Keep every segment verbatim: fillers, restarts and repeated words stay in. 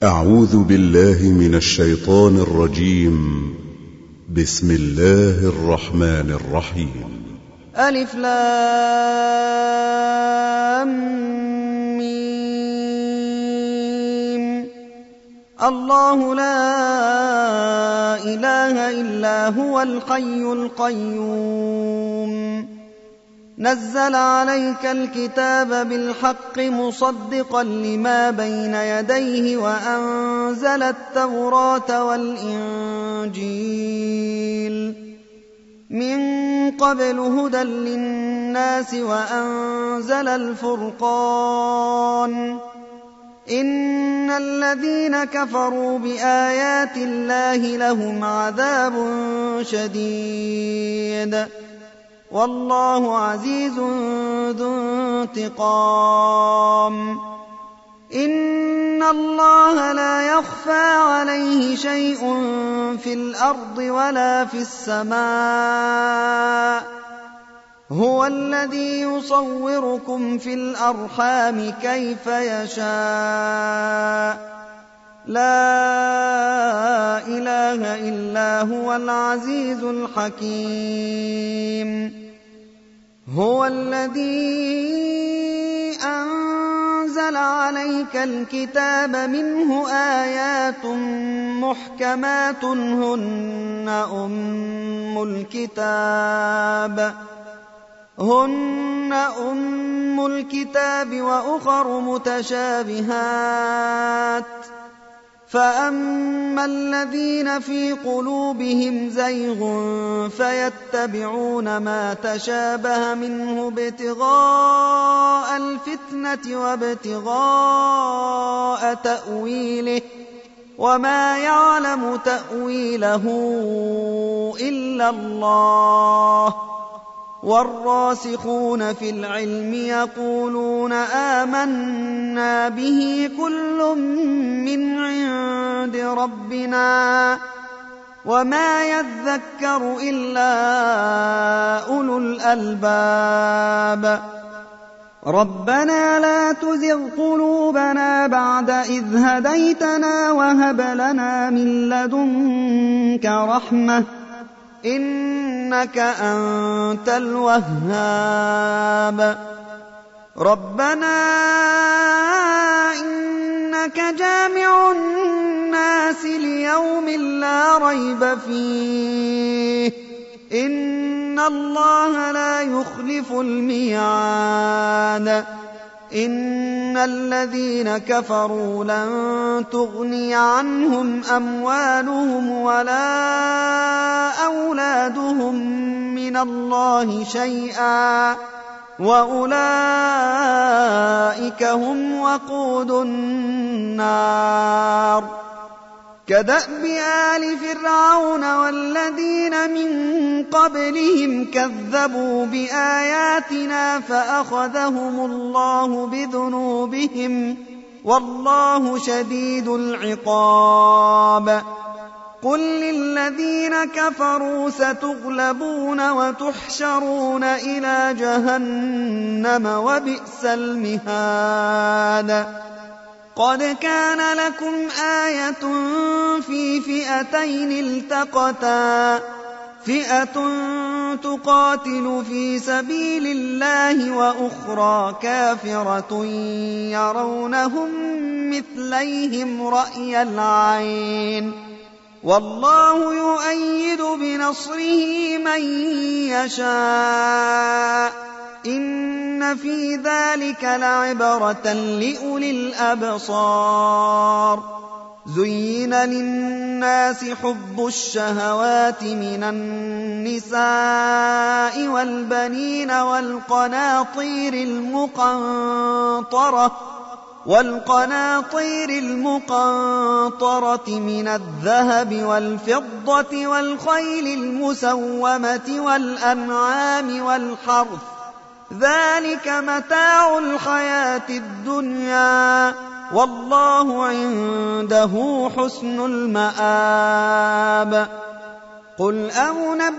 أعوذ بالله من الشيطان الرجيم. بسم الله الرحمن الرحيم. ألف لام ميم. الله لا إله إلا هو الحي القيوم نزل عليك الكتاب بالحق مصدقا لما بين يديه وأنزل التوراة والإنجيل من قبل هدى للناس وأنزل الفرقان إن الذين كفروا بآيات الله لهم عذاب شديد والله عزيز ذو انتقام. إن الله لا يخفى عليه شيء في الأرض ولا في السماء هو الذي يصوركم في الأرحام كيف يشاء لا إله إلا هو العزيز الحكيم. هو الذي أنزل عليك الكتاب منه آيات محكمات هن أم الكتاب هن أم الكتاب وأخر متشابهات فأما الذين في قلوبهم زيغ فيتبعون ما تشابه منه ابتغاء الفتنة وابتغاء تأويله وما يعلم تأويله إلا الله والراسخون في العلم يقولون آمنا به كل من عند ربنا وما يذكر إلا أولو الألباب. ربنا لا تزغ قلوبنا بعد إذ هديتنا وهب لنا من لدنك رحمة إنك أنت الوهاب. ربنا إنك جامع الناس ليوم لا ريب فيه إن الله لا يخلف الميعاد. إن الذين كفروا لن تغني عنهم أموالهم ولا أولادهم من الله شيئا وأولئك هم وقود النار. كدأب آل فرعون والذين من قبلهم كذبوا بآياتنا فأخذهم الله بذنوبهم والله شديد العقاب. قل للذين كفروا ستغلبون وتحشرون إلى جهنم وبئس المهاد. قد كان لكم آية في فئتين التقتا فئة تقاتل في سبيل الله وأخرى كافرة يرونهم مثليهم رأي العين والله يؤيد بنصره من يشاء إن في ذلك لعبرة لأولي الأبصار. زين للناس حب الشهوات من النساء والبنين والقناطير المقنطرة والقناطير المقنطرة من الذهب والفضة والخيل المسومة والأنعام والحرث ذلك متاع الحياة الدنيا والله عنده حسن المآب. قل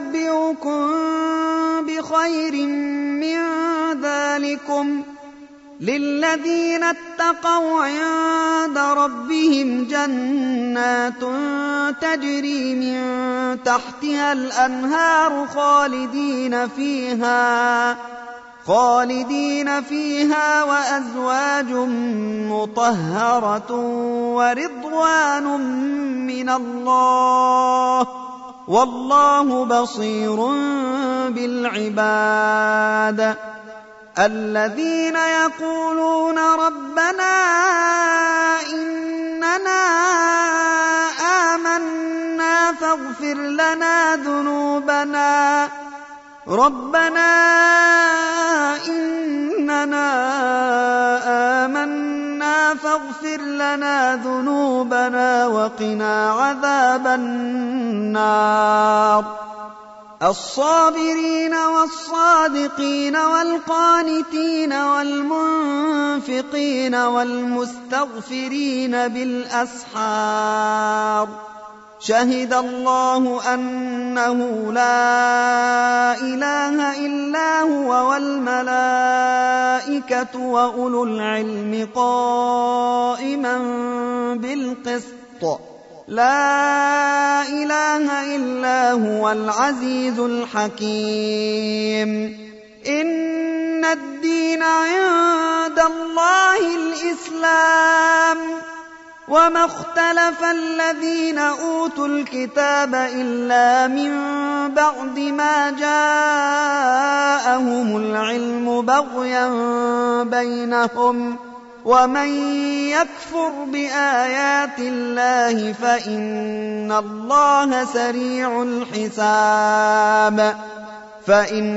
أنبئكم بخير من ذلكم للذين اتقوا عند ربهم جنات تجري من تحتها الأنهار خالدين فيها خالدين فيها وأزواج مطهرة ورضوان من الله والله بصير بالعباد. الذين يقولون ربنا إننا آمنا فاغفر لنا ذنوبنا ربنا إننا آمنا فاغفر لنا ذنوبنا وقنا عذاب النار. الصابرين والصادقين والقانتين والمنفقين والمستغفرين بالأسحار. شهد الله أنه لا إله إلا هو والملائكة وأولو العلم قائما بالقسط لا إله إلا هو العزيز الحكيم. إن الدين عند الله الإسلام وما اختلف الذين أوتوا الكتاب إلا من بعد ما جاءهم العلم بغيا بينهم ومن يكفر بآيات الله فإن الله سريع الحساب. فإن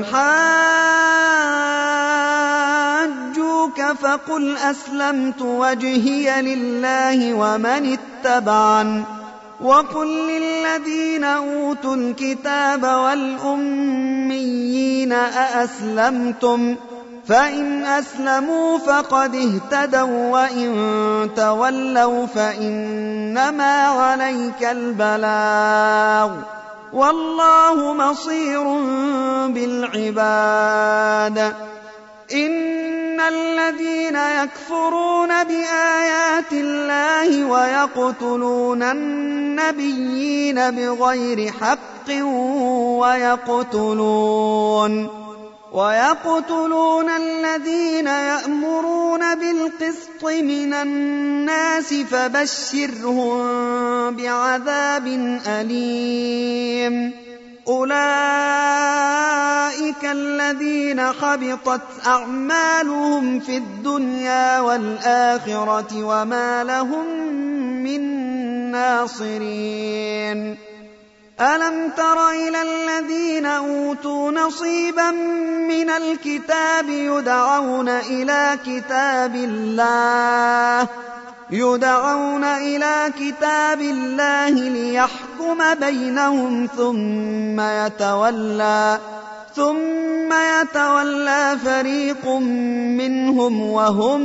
حاجوك فقل أسلمت وجهي لله ومن اتبعن وقل للذين أوتوا الكتاب والأميين أأسلمتم فإن أسلموا فقد اهتدوا وإن تولوا فإنما عليك البلاغ والله بصير بالعباد. إن الذين يكفرون بآيات الله ويقتلون النبيين بغير حق ويقتلون ويقتلون الذين يأمرون بالقسط من الناس فبشرهم بعذاب أليم. أولئك الذين حبطت أعمالهم في الدنيا والآخرة وما لهم من ناصرين. ألم تر إلى الذين أوتوا نصيبا من الكتاب يدعون إلى كتاب الله يدعون إلى كتاب الله ليحكم بينهم ثم يتولى ثم يتولى فريق منهم وهم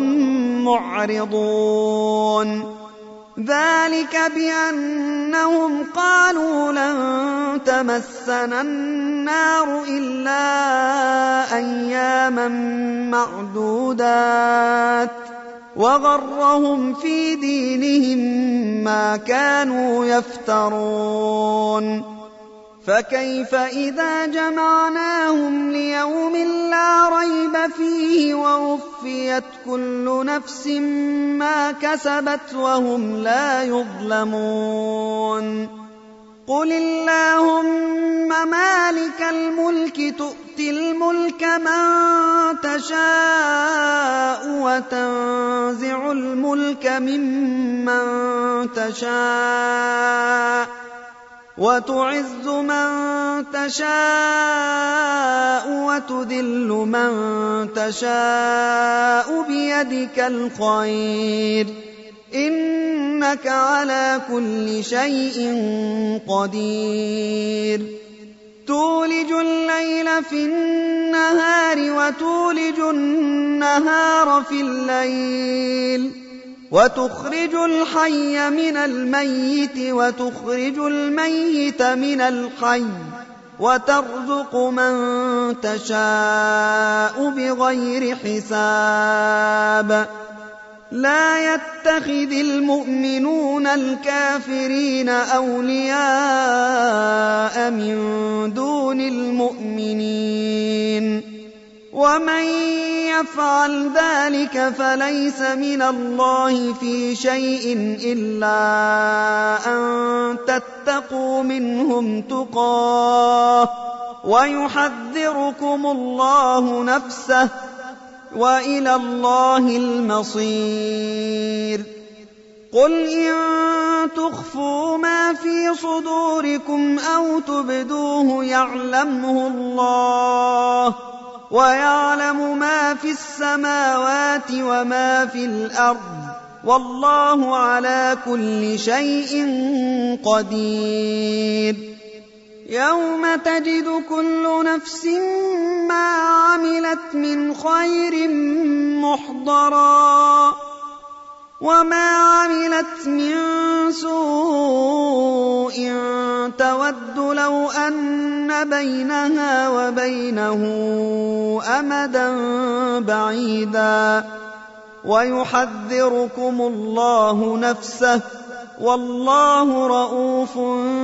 معرضون. ذلك بأنهم قالوا لن تمسنا النار إلا أياما معدودات وغرهم في دينهم ما كانوا يفترون. فكيف إذا جمعناهم ليوم لا ريب فيه ووفيت كل نفس ما كسبت وهم لا يظلمون. قل اللهم مالك الملك تؤتي الملك من تشاء وتنزع الملك ممن تشاء وتعز من تشاء وتذل من تشاء بيدك الخير إنك على كل شيء قدير. تولج الليل في النهار وتولج النهار في الليل وتخرج الحي من الميت وتخرج الميت من الحي وترزق من تشاء بغير حساب لا يتخذ المؤمنون الكافرين أولياء من دون المؤمنين ومن يفعل ذلك فليس من الله في شيء إلا أن تتقوا منهم تقاه ويحذركم الله نفسه وإلى الله المصير قل إن تخفوا ما في صدوركم أو تبدوه يعلمه الله ويعلم ما في السماوات وما في الأرض والله على كل شيء قدير يوم تجد كل نفس ما عملت من خير محضرا وما عملت من سوء تود لو أن بينها وبينه أمدا بعيدا ويحذركم الله نفسه والله رءوف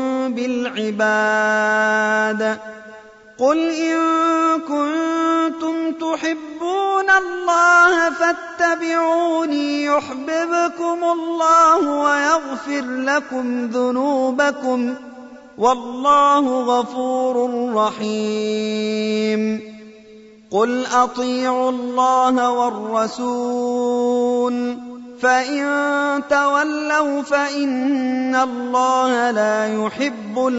بالعباد قل إن كنتم تحبون الله فاتبعوني يحببكم الله ويغفر لكم ذنوبكم والله غفور رحيم قل أطيعوا الله والرسول فإن تولوا فإن الله لا يحب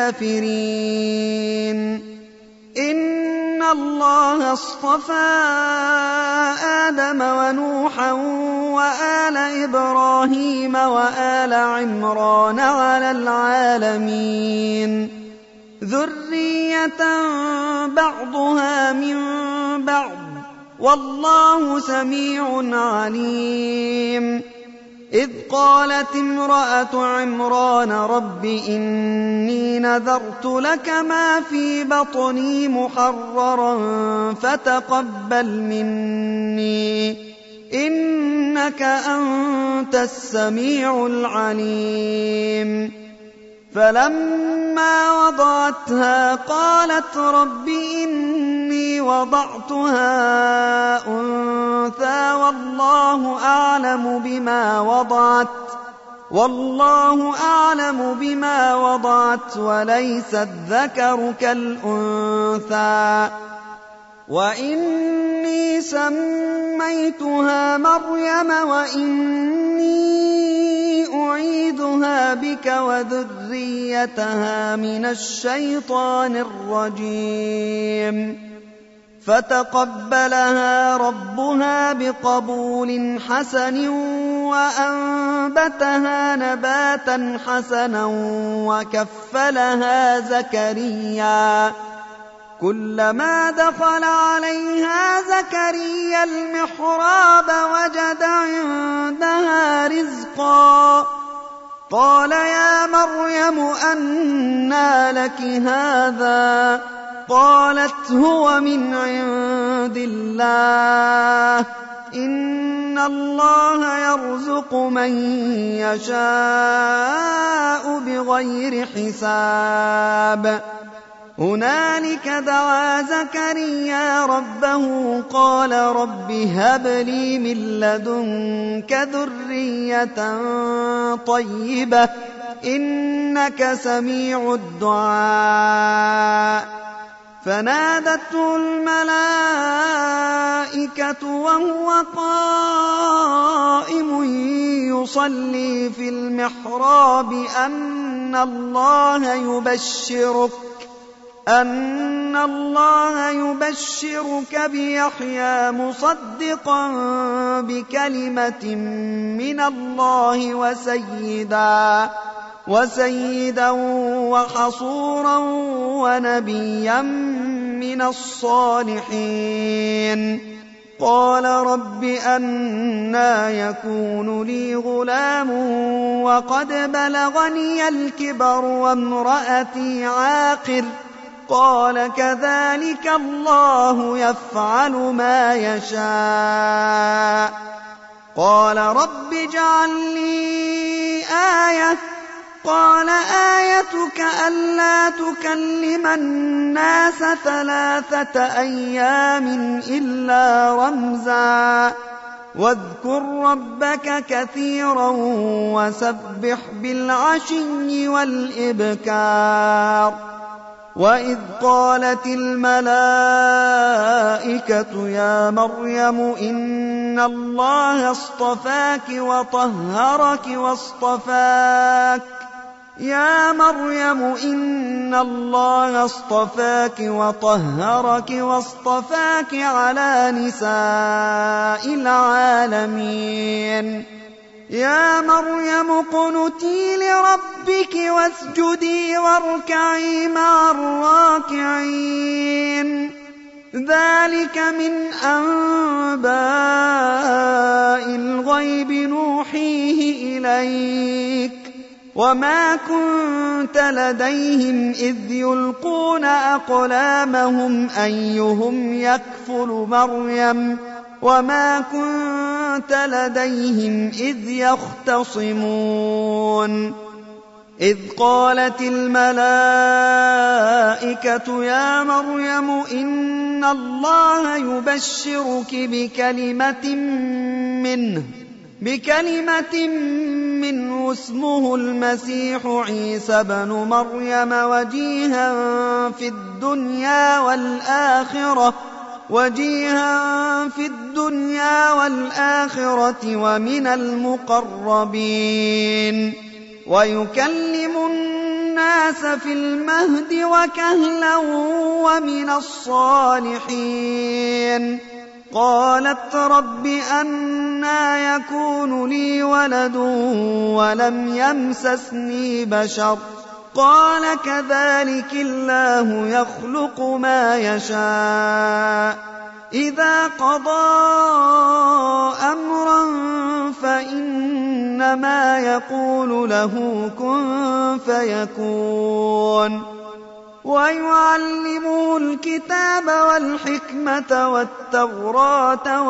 الكافرين إن الله اصطفى آدم ونوحا وآل إبراهيم وآل عمران على العالمين ذرية بعضها من بعض والله سميع عليم إذ قالت امرأة عمران رب إني نذرت لك ما في بطني محررا فتقبل مني إنك أنت السميع العليم فلما وضعتها قالت رب إني وضعتها أنثى والله أعلم بما وضعت والله أعلم بما وضعت وليس الذكر كالأنثى وإني سميتها مريم وإني أعيذها بك وذريتها من الشيطان الرجيم فتقبلها ربها بقبول حسن وأنبتها نباتا حسنا وكفلها زكريا كلما دخل عليها زكريا المحراب وجد عندها رزقا قال يا مريم أنى لك هذا قالت هو من عند الله إن الله يرزق من يشاء بغير حساب هنالك دعا زكريا ربه قال رب هب لي من لدنك ذرية طيبة إنك سميع الدعاء فنادته الملائكة وهو قائم يصلي في المحراب أن الله يبشرك أن الله يبشرك بيحيى مصدقا بكلمة من الله وسيدا وسيدا وحصورا ونبيا من الصالحين قال رب أنى يكون لي غلام وقد بلغني الكبر وامرأتي عاقر قال كذلك الله يفعل ما يشاء قال رب اجعل لي آية قال آيتك ألا تكلم الناس ثلاثة أيام إلا رمزا واذكر ربك كثيرا وسبح بالعشي والإبكار وإذ قالت الملائكة يا مريم إن الله اصطفاك وطهرك واصطفاك يا مريم إن الله اصطفاك وطهرك واصطفاك على نساء العالمين يا مريم اقنتي لربك واسجدي واركعي مع الراكعين ذلك من أنباء الغيب نوحيه إليك وما كنت لديهم إذ يلقون أقلامهم أيهم يكفل مريم وما كنت لديهم إذ يختصمون إذ قالت الملائكة يا مريم إن الله يبشرك بكلمة منه بكلمة منه اسمه المسيح عيسى بن مريم وجيها في الدنيا والآخرة وجيها في الدنيا والآخرة ومن المقربين ويكلم الناس في المهد وكهلا ومن الصالحين قالت رب أنى يكون لي ولد ولم يمسسني بشر قال كذلك الله يخلق ما يشاء إذا قضى أمرا فإنما يقول له كن فيكون ويعلمه الكتاب والحكمة والتوراة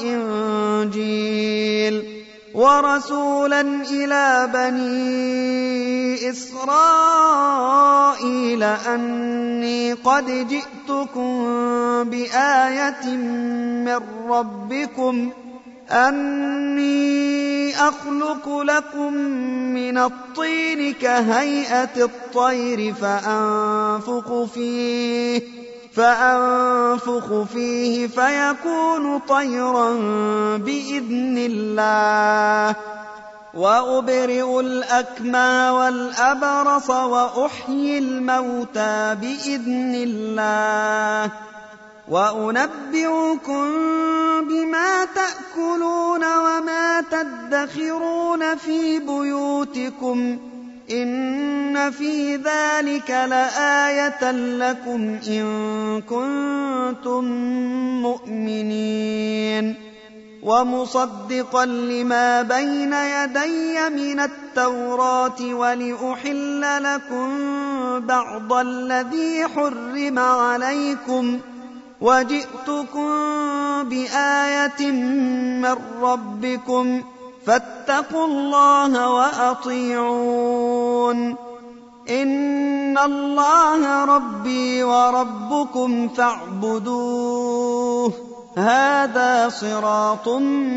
والإنجيل ورسولا إلى بني إسرائيل أني قد جئتكم بآية من ربكم أني أخلق لكم من الطين كهيئة الطير فأنفخ فيه فأنفخ فيه فيكون طيرا بإذن الله وأبرئ الأكمى والأبرص وأحيي الموتى بإذن الله وأنبئكم بما تأكلون وما تدخرون في بيوتكم إن في ذلك لآية لكم إن كنتم مؤمنين ومصدقا لما بين يدي من التوراة ولأحل لكم بعض الذي حرم عليكم وجئتكم بآية من ربكم فاتقوا الله وأطيعون إن الله ربي وربكم فاعبدوه هذا صراط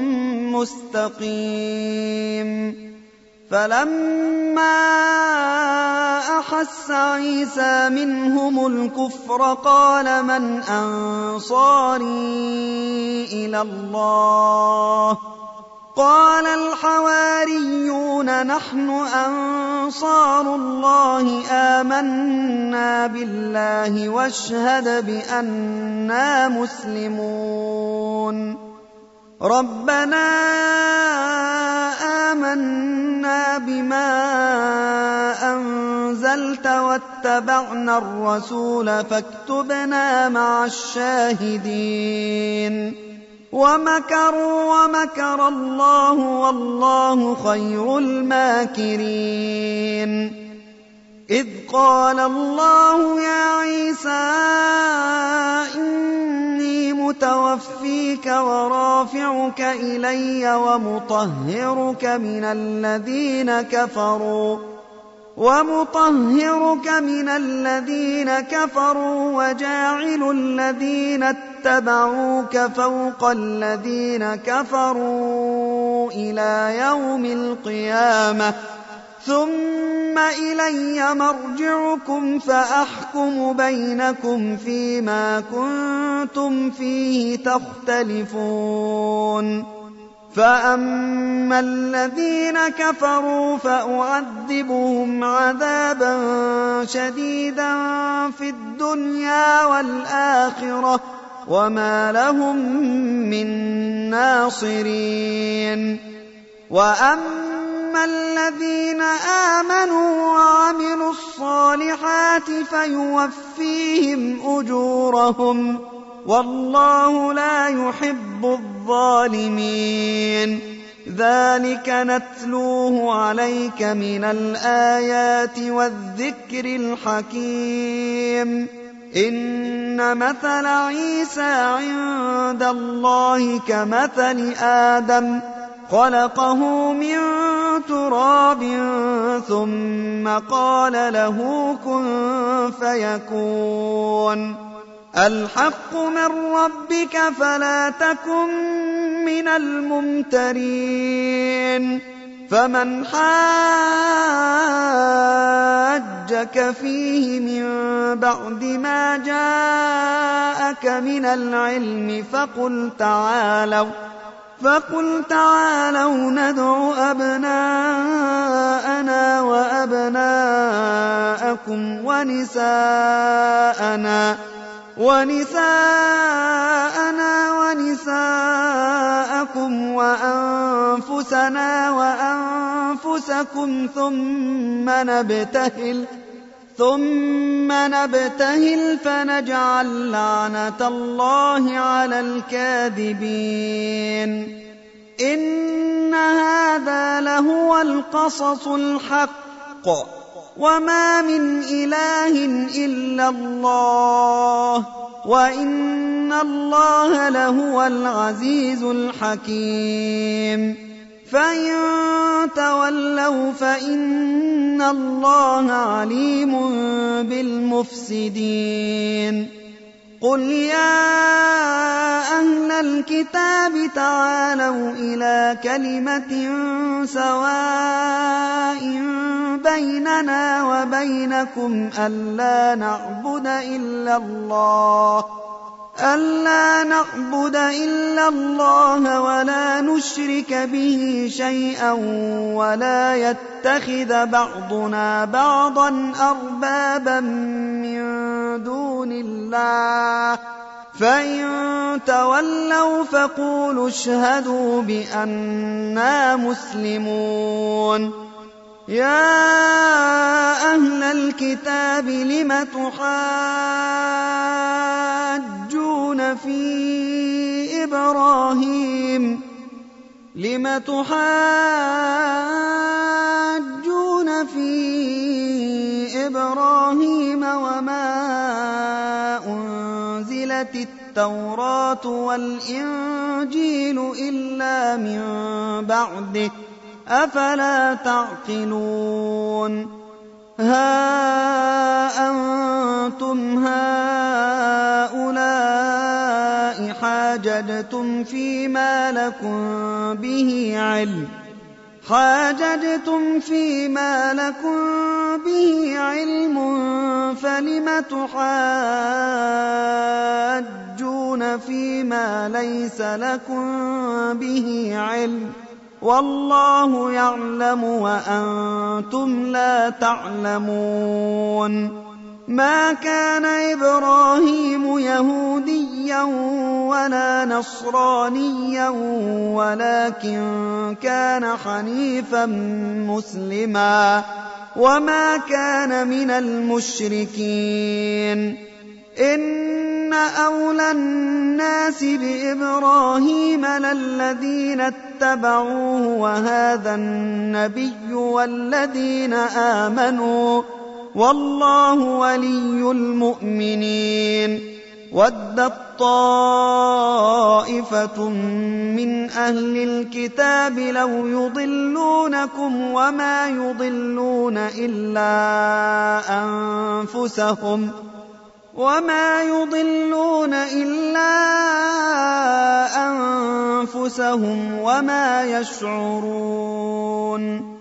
مستقيم فلما أحس عيسى منهم الكفر قال من أنصاري إلى الله قال الحواريون نحن أنصار الله آمنا بالله واشهد بأننا مسلمون ربنا آمنا بما أنزلت واتبعنا الرسول فاكتبنا مع الشاهدين ومكروا ومكر الله والله خير الماكرين إذ قال الله يا عيسى إني متوفيك ورافعك إلي ومطهرك من الذين كفروا ومطهرك من الذين كفروا وجاعل الذين اتبعوك فوق الذين كفروا إلى يوم القيامة ثم إلي مرجعكم فأحكم بينكم فيما كنتم فيه تختلفون فأما الذين كفروا فأعذبهم عذابا شديدا في الدنيا والآخرة وما لهم من ناصرين وأما الذين آمنوا وعملوا الصالحات فيوفيهم أجورهم والله لا يحب الظالمين ذلك نتلوه عليك من الآيات والذكر الحكيم إن مثل عيسى عند الله كمثل آدم خلقه من تراب ثم قال له كن فيكون الحق من ربك فلا تكن من الممترين فمن حاجك فيه من بعد ما جاءك من العلم فقل تعالوا فقل تعالوا ندع أبناءنا وأبناءكم ونساءنا ونساءنا ونساءكم وأنفسنا وأنفسكم ثم نبتهل ثم نبتهل فنجعل لعنة الله على الكاذبين إن هذا لهو القصص الحق وما من إله إلا الله وإن الله لهو العزيز الحكيم فإن تولوا فإن الله عليم بالمفسدين قل يا أهل الكتاب تعالوا إلى كلمة سواء بيننا وبينكم ألا نعبد إلا الله ألا نعبد إلا الله ولا نشرك به شيئا ولا يتخذ بعضنا بعضا أربابا من دون الله فإن تولوا فقولوا اشهدوا بأننا مسلمون يا أهل الكتاب لم تحاجون في إبراهيم لم تحاجون في إبراهيم وما أنزلت التوراة والإنجيل إلا من بعده أفلا تعقلون ها أنتم هؤلاء حاججتم فيما لكم به علم حاججتم فيما لكم به علم فلم تحاجون فيما ليس لكم به علم والله يعلم وأنتم لا تعلمون ما كان إبراهيم يهوديا ولا نصرانيا ولكن كان حنيفا مسلما وما كان من المشركين إن أولى الناس بإبراهيم للذين اتبعوه وهذا النبي والذين آمنوا والله ولي المؤمنين. ودت طائفة من أهل الكتاب لو يضلونكم وما يضلون إلا أنفسهم وما يضلون إلا أنفسهم وما يشعرون.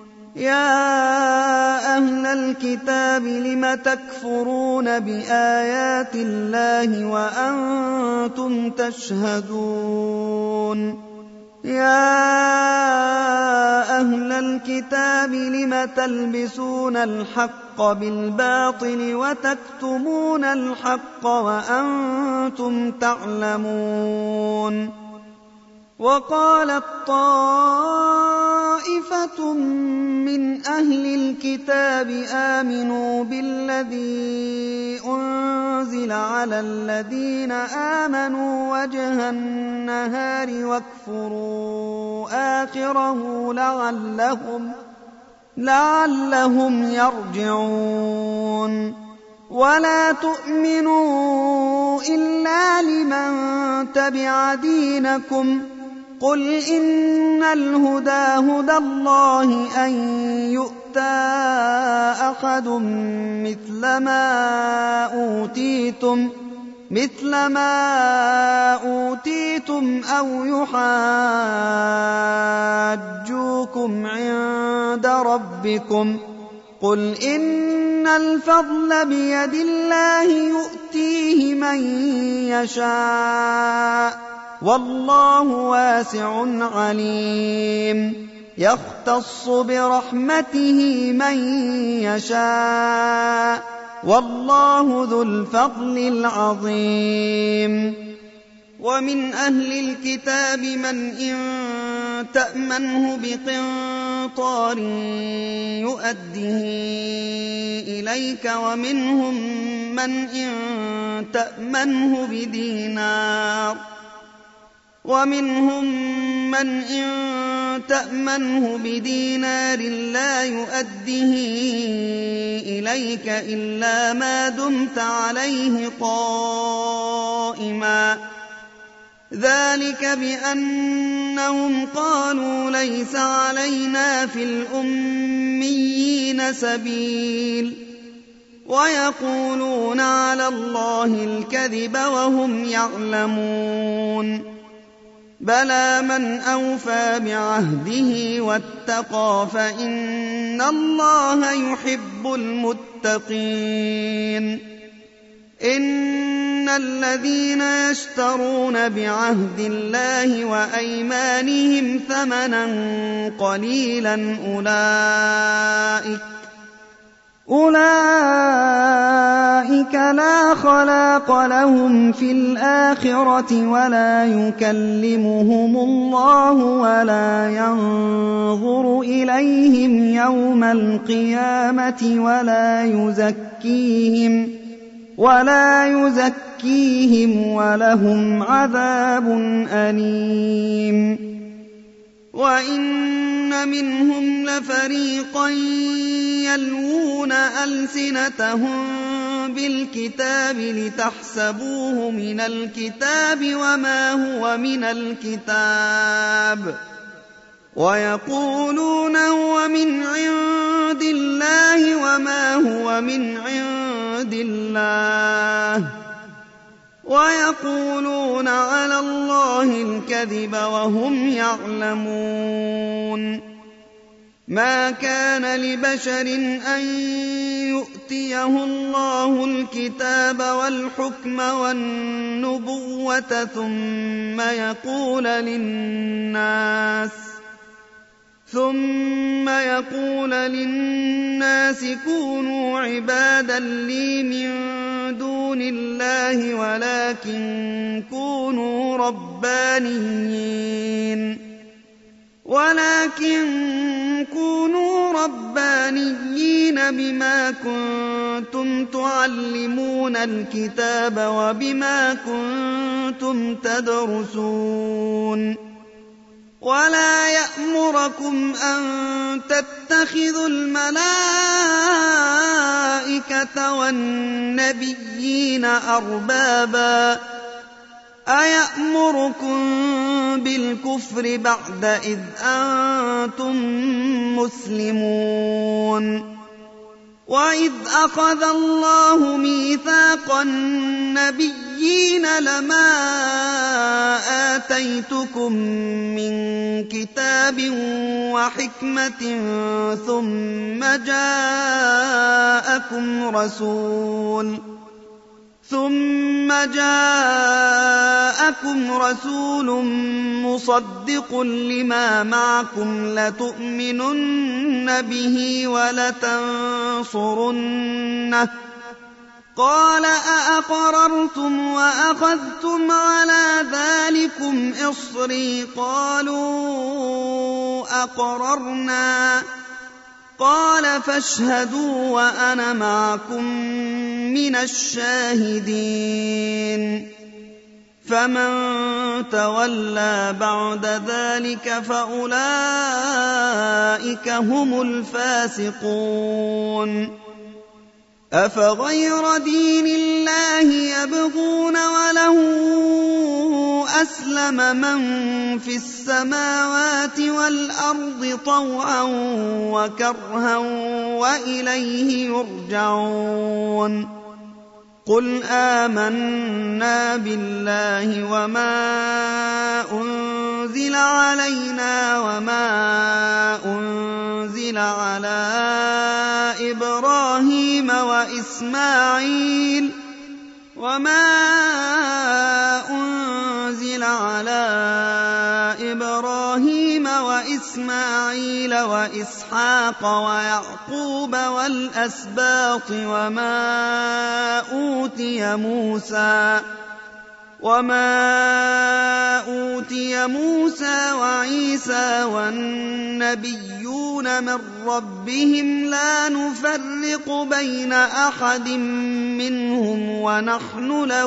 يا أهل الكتاب لم تكفرون بآيات الله وأنتم تشهدون. يا أهل الكتاب لم تلبسون الحق بالباطل وتكتمون الحق وأنتم تعلمون. وقالت طائفة من أهل الكتاب آمنوا بالذي أنزل على الذين آمنوا وجه النهار واكفروا آخره لعلهم, لعلهم يرجعون. ولا تؤمنوا إلا لمن تبع دينكم. قل إن الهدى هدى الله أن يؤتى أحد مثل ما أوتيتم مثل ما أوتيتم أو يحاجوكم عند ربكم. قل إن الفضل بيد الله يؤتيه من يشاء والله واسع عليم. يختص برحمته من يشاء والله ذو الفضل العظيم. ومن أهل الكتاب من إن تأمنه بقنطار يؤده إليك ومنهم من إن تأمنه بدينار ومنهم من إن تأمنه بدينار لا يؤده إليك إلا ما دمت عليه قائما. ذلك بأنهم قالوا ليس علينا في الأميين سبيل ويقولون على الله الكذب وهم يعلمون. بلى من أوفى بعهده واتقى فإن الله يحب المتقين. إن الذين يشترون بعهد الله وأيمانهم ثمنا قليلا أولئك أولئك لا خلاق لهم في الآخرة ولا يكلمهم الله ولا ينظر إليهم يوم القيامة ولا يزكيهم ولا يزكيهم ولهم عذاب أليم. وإن منهم لفريقا يلوون ألسنتهم بالكتاب لتحسبوه من الكتاب وما هو من الكتاب ويقولون هو من عند الله وما هو من عند الله ويقولون على الله الكذب وهم يعلمون. ما كان لبشر أن يؤتيه الله الكتاب والحكم والنبوة ثم يقول للناس ثم يقول للناس كونوا عبادا لي من دون الله ولكن كونوا ربانيين ولكن كونوا ربانيين بما كنتم تعلمون الكتاب وبما كنتم تدرسون. ولا يأمركم أن تتخذوا الملائكة الملائكة والنبيين أربابا أيأمركم بالكفر بعد إذ أنتم مسلمون وإذ أخذ الله ميثاق النبيين لما آتيتكم من كتاب وحكمة ثم جاءكم رسول ثم جاءكم رسول مصدق لما معكم لتؤمنن به ولتنصرنه قال أأقررتم وأخذتم على ذلكم إصري قالوا أقررنا قال فاشهدوا وأنا معكم من الشاهدين فمن تولى بعد ذلك فأولئك هم الفاسقون أفغير دين الله يبغون وله أسلم من في السماوات والأرض طوعا وكرها وإليه يرجعون قل آمنا بالله وما أنزل علينا وما أنزل على إبراهيم وإسماعيل وما أنزل على إبراهيم وإسماعيل وإسحاق ويعقوب والأسباط وما أوتي موسى وما أوتي موسى وعيسى والنبيون من ربهم لا نفرق بين أحد منهم ونحن له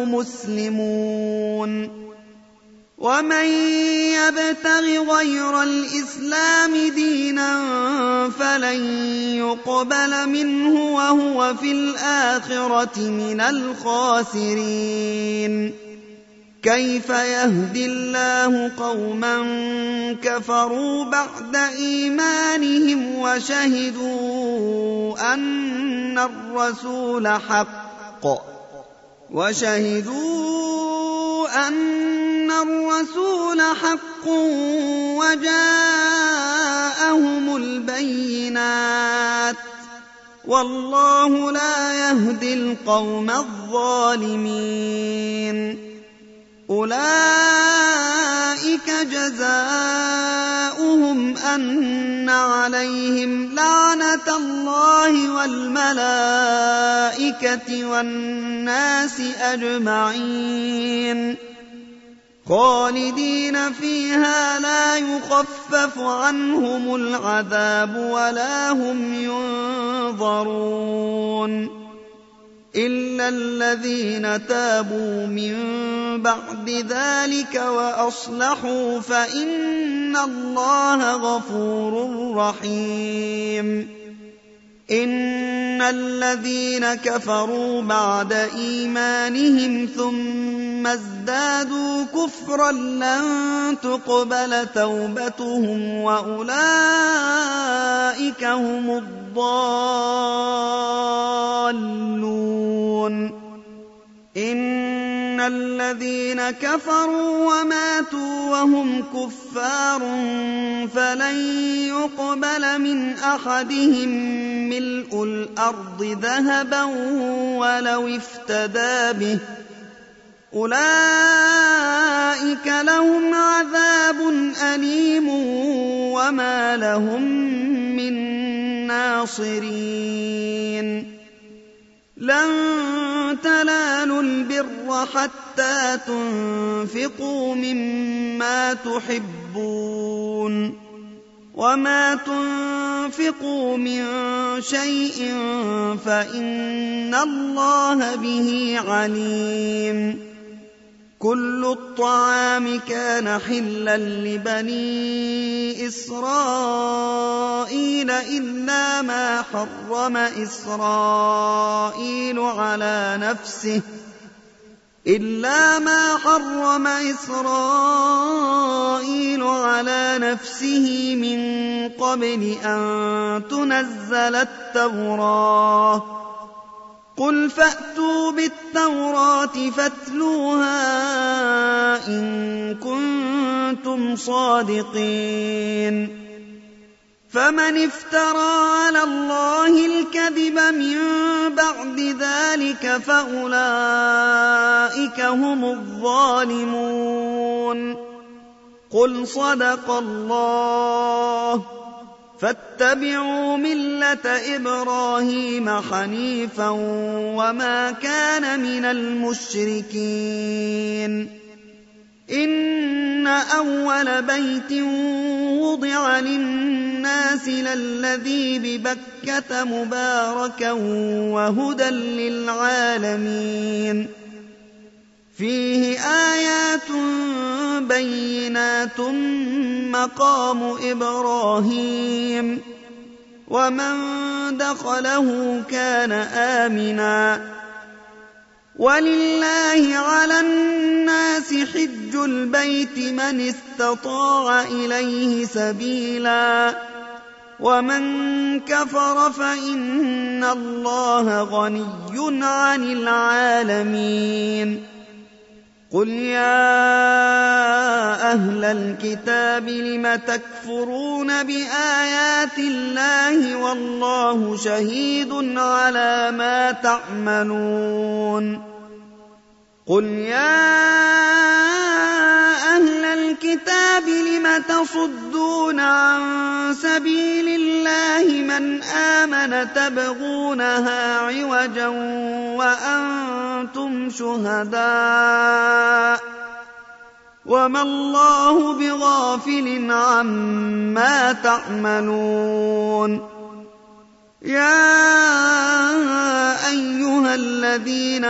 مسلمون ومن يبتغ غير الإسلام دينا فلن يقبل منه وهو في الآخرة من الخاسرين كيف يهدي الله قوما كفروا بعد إيمانهم وشهدوا أن الرسول حق وشهدوا أن الرسول حق وجاءهم البينات والله لا يهدي القوم الظالمين أولئك جزاؤهم أن عليهم لعنة الله والملائكة والناس أجمعين خالدين فيها لا يخفف عنهم العذاب ولا هم ينظرون إلا الذين تابوا من بعد ذلك وأصلحوا فإن الله غفور رحيم إن الذين كفروا بعد إيمانهم ثم ازدادوا كفرا لن تقبل توبتهم وأولئك هم الضالون إن الذين كفروا وماتوا وهم كفار فلن يقبل من أحدهم ملء الأرض ذهبا ولو افتدى به أولئك لهم عذاب أليم وما لهم من ناصرين لن تنالوا البر حتى تنفقوا مما تحبون وما تنفقوا من شيء فإن الله به عليم كل الطعام كان حلا لبني إسرائيل إلا ما حرم إسرائيل على نفسه إلا ما حرم إسرائيل على نفسه من قبل أن تنزل التوراة قل فأتوا بالتوراة فاتلوها إن كنتم صادقين فمن افترى على الله الكذب من بعد ذلك فأولئك هم الظالمون قل صدق الله فاتبعوا ملة إبراهيم حنيفا وما كان من المشركين إن أول بيت وضع للناس للذي ببكة مباركا وهدى للعالمين فيه آيات بينات مقام إبراهيم ومن دخله كان آمنا ولله على الناس حج البيت من استطاع إليه سبيلا ومن كفر فإن الله غني عن العالمين قل يا أهل الكتاب لم تكفرون بآيات الله والله شهيد على ما تعملون قل يا أهل الكتاب لم تصدون عن سبيل الله من آمن تبغونها عوجا وأنتم شهداء وما الله بغافل عما تعملون يا أيها الذين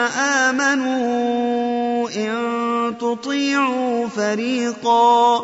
آمنوا إن تطيعوا فريقا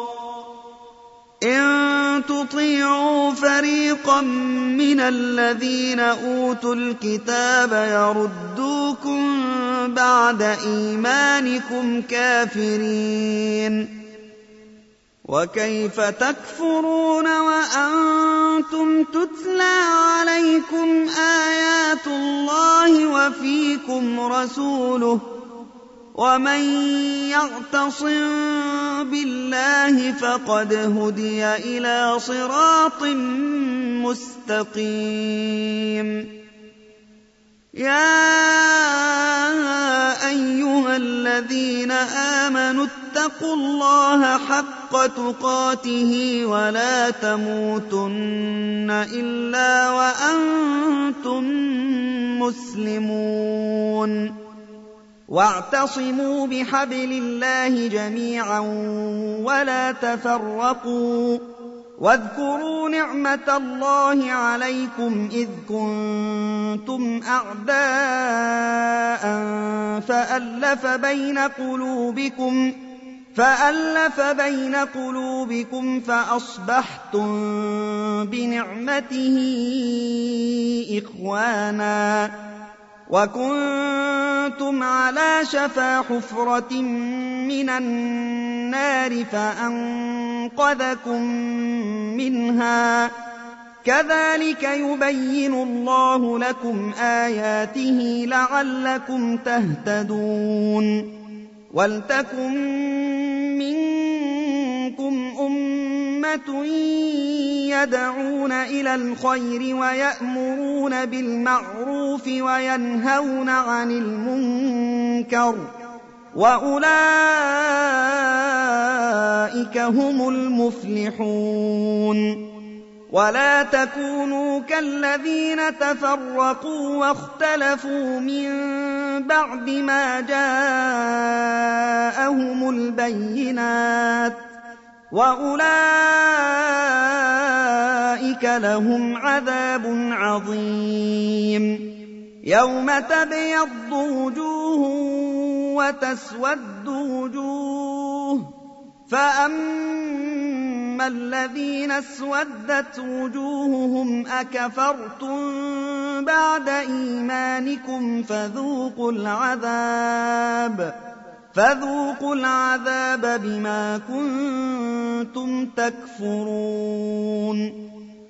إن تطيعوا فريقا من الذين أوتوا الكتاب يردوكم بعد إيمانكم كافرين وكيف تكفرون وأنتم تتلى عليكم آيات الله وفيكم رسوله ومن يعتصم بالله فقد هدي إلى صراط مستقيم يا أيها الذين آمنوا اتقوا الله حق تقاته ولا تموتن إلا وأنتم مسلمون واعتصموا بحبل الله جميعا ولا تفرقوا واذكروا نعمة الله عليكم إذ كنتم أعداء فألف بين قلوبكم فألف بين قلوبكم فأصبحتم بنعمته إخوانا وكنتم على شفا حفرة من النار فأنقذكم منها كذلك يبين الله لكم آياته لعلكم تهتدون ولتكن منكم أمة يدعون إلى الخير ويأمرون بالمعروف وينهون عن المنكر وأولئك هم المفلحون ولا تكونوا كالذين تفرقوا واختلفوا من بعد ما جاءهم البينات وأولئك لهم عذاب عظيم يوم تبيض وجوه وتسود وجوه، فأما الذين اسودت وجوههم أكفرتم بعد إيمانكم فذوقوا العذاب فذوقوا العذاب بما كنتم تكفرون.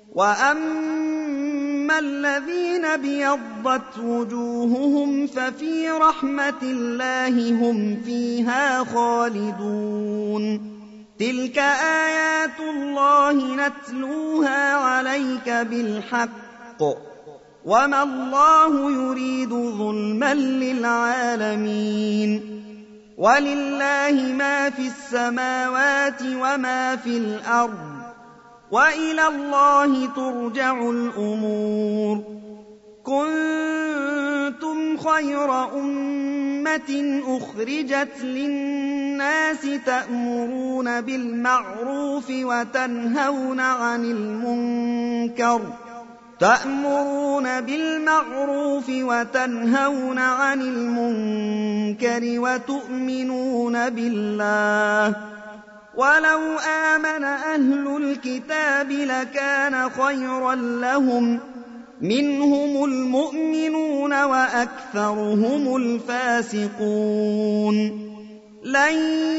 وأما الذين ابيضت وجوههم ففي رحمة الله هم فيها خالدون. تلك آيات الله نتلوها عليك بالحق، وما الله يريد ظلما للعالمين. ولله ما في السماوات وما في الأرض، وإلى الله ترجع الأمور. كنتم خير أمة أخرجت للناس تأمرون بالمعروف وتنهون عن المنكر تأمرون بالمعروف وتنهون عن المنكر وتؤمنون بالله. ولو آمن أهل الكتاب لكان خيرا لهم، منهم المؤمنون وأكثرهم الفاسقون. لن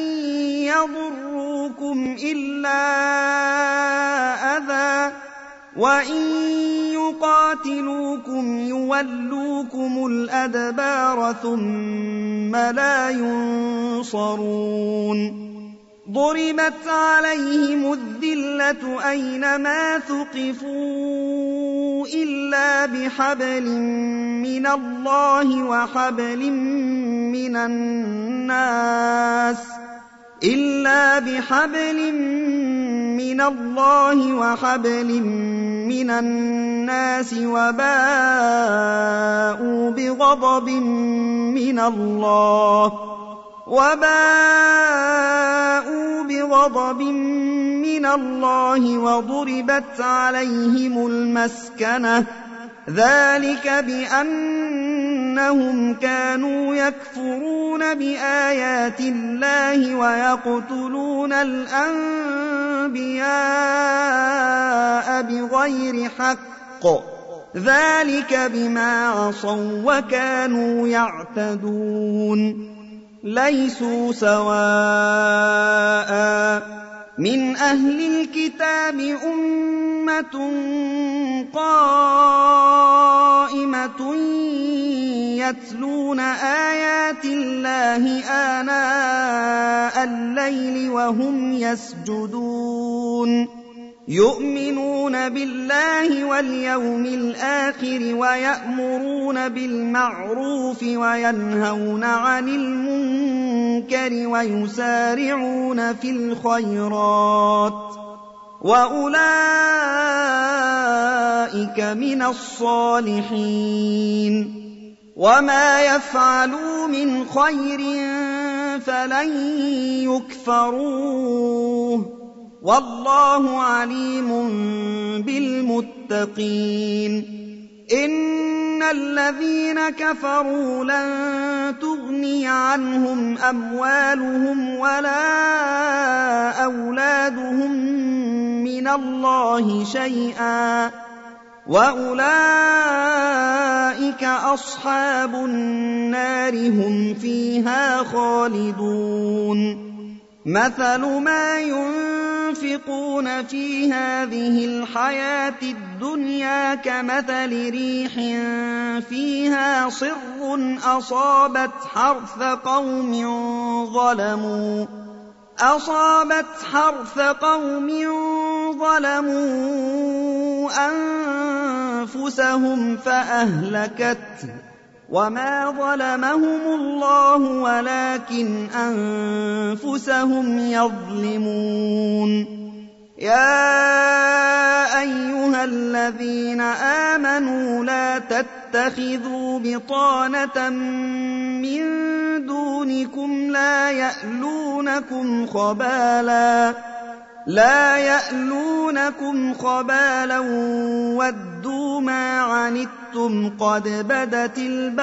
يضروكم إلا أذى، وإن يقاتلوكم يولوكم الأدبار ثم لا ينصرون. ضربت عليهم الذلة أينما ثقفوا إلا بحبل من الله وحبل من الناس إلا بحبل من الله وحبل من الناس وباءوا بغضب من الله وباءوا بغضب من الله وضربت عليهم المسكنة، ذلك بأنهم كانوا يكفرون بآيات الله ويقتلون الأنبياء بغير حق، ذلك بما عصوا وكانوا يعتدون. ليسوا سواء، من أهل الكتاب أمة قائمة يتلون آيات الله آناء الليل وهم يسجدون، يؤمنون بالله واليوم الآخر ويأمرون بالمعروف وينهون عن المنكر ويسارعون في الخيرات، وأولئك من الصالحين. وما يفعلوا من خير فلن يكفروه، والله عليم بالمتقين. إن الذين كفروا لن تغني عنهم أموالهم ولا أولادهم من الله شيئا، وأولئك أصحاب النار هم فيها خالدون. مثل ما ينفقون في هذه الحياة الدنيا كمثل ريح فيها صر أصابت حرث قوم ظلموا أصابت حرث قوم ظلموا أنفسهم فأهلكته، وما ظلمهم الله ولكن أنفسهم يظلمون. يا أيها الذين آمنوا لا تتخذوا بطانة من دونكم لا يألونكم خبالا لا يألونكم خبالا ودوا ما عنتم قد بدت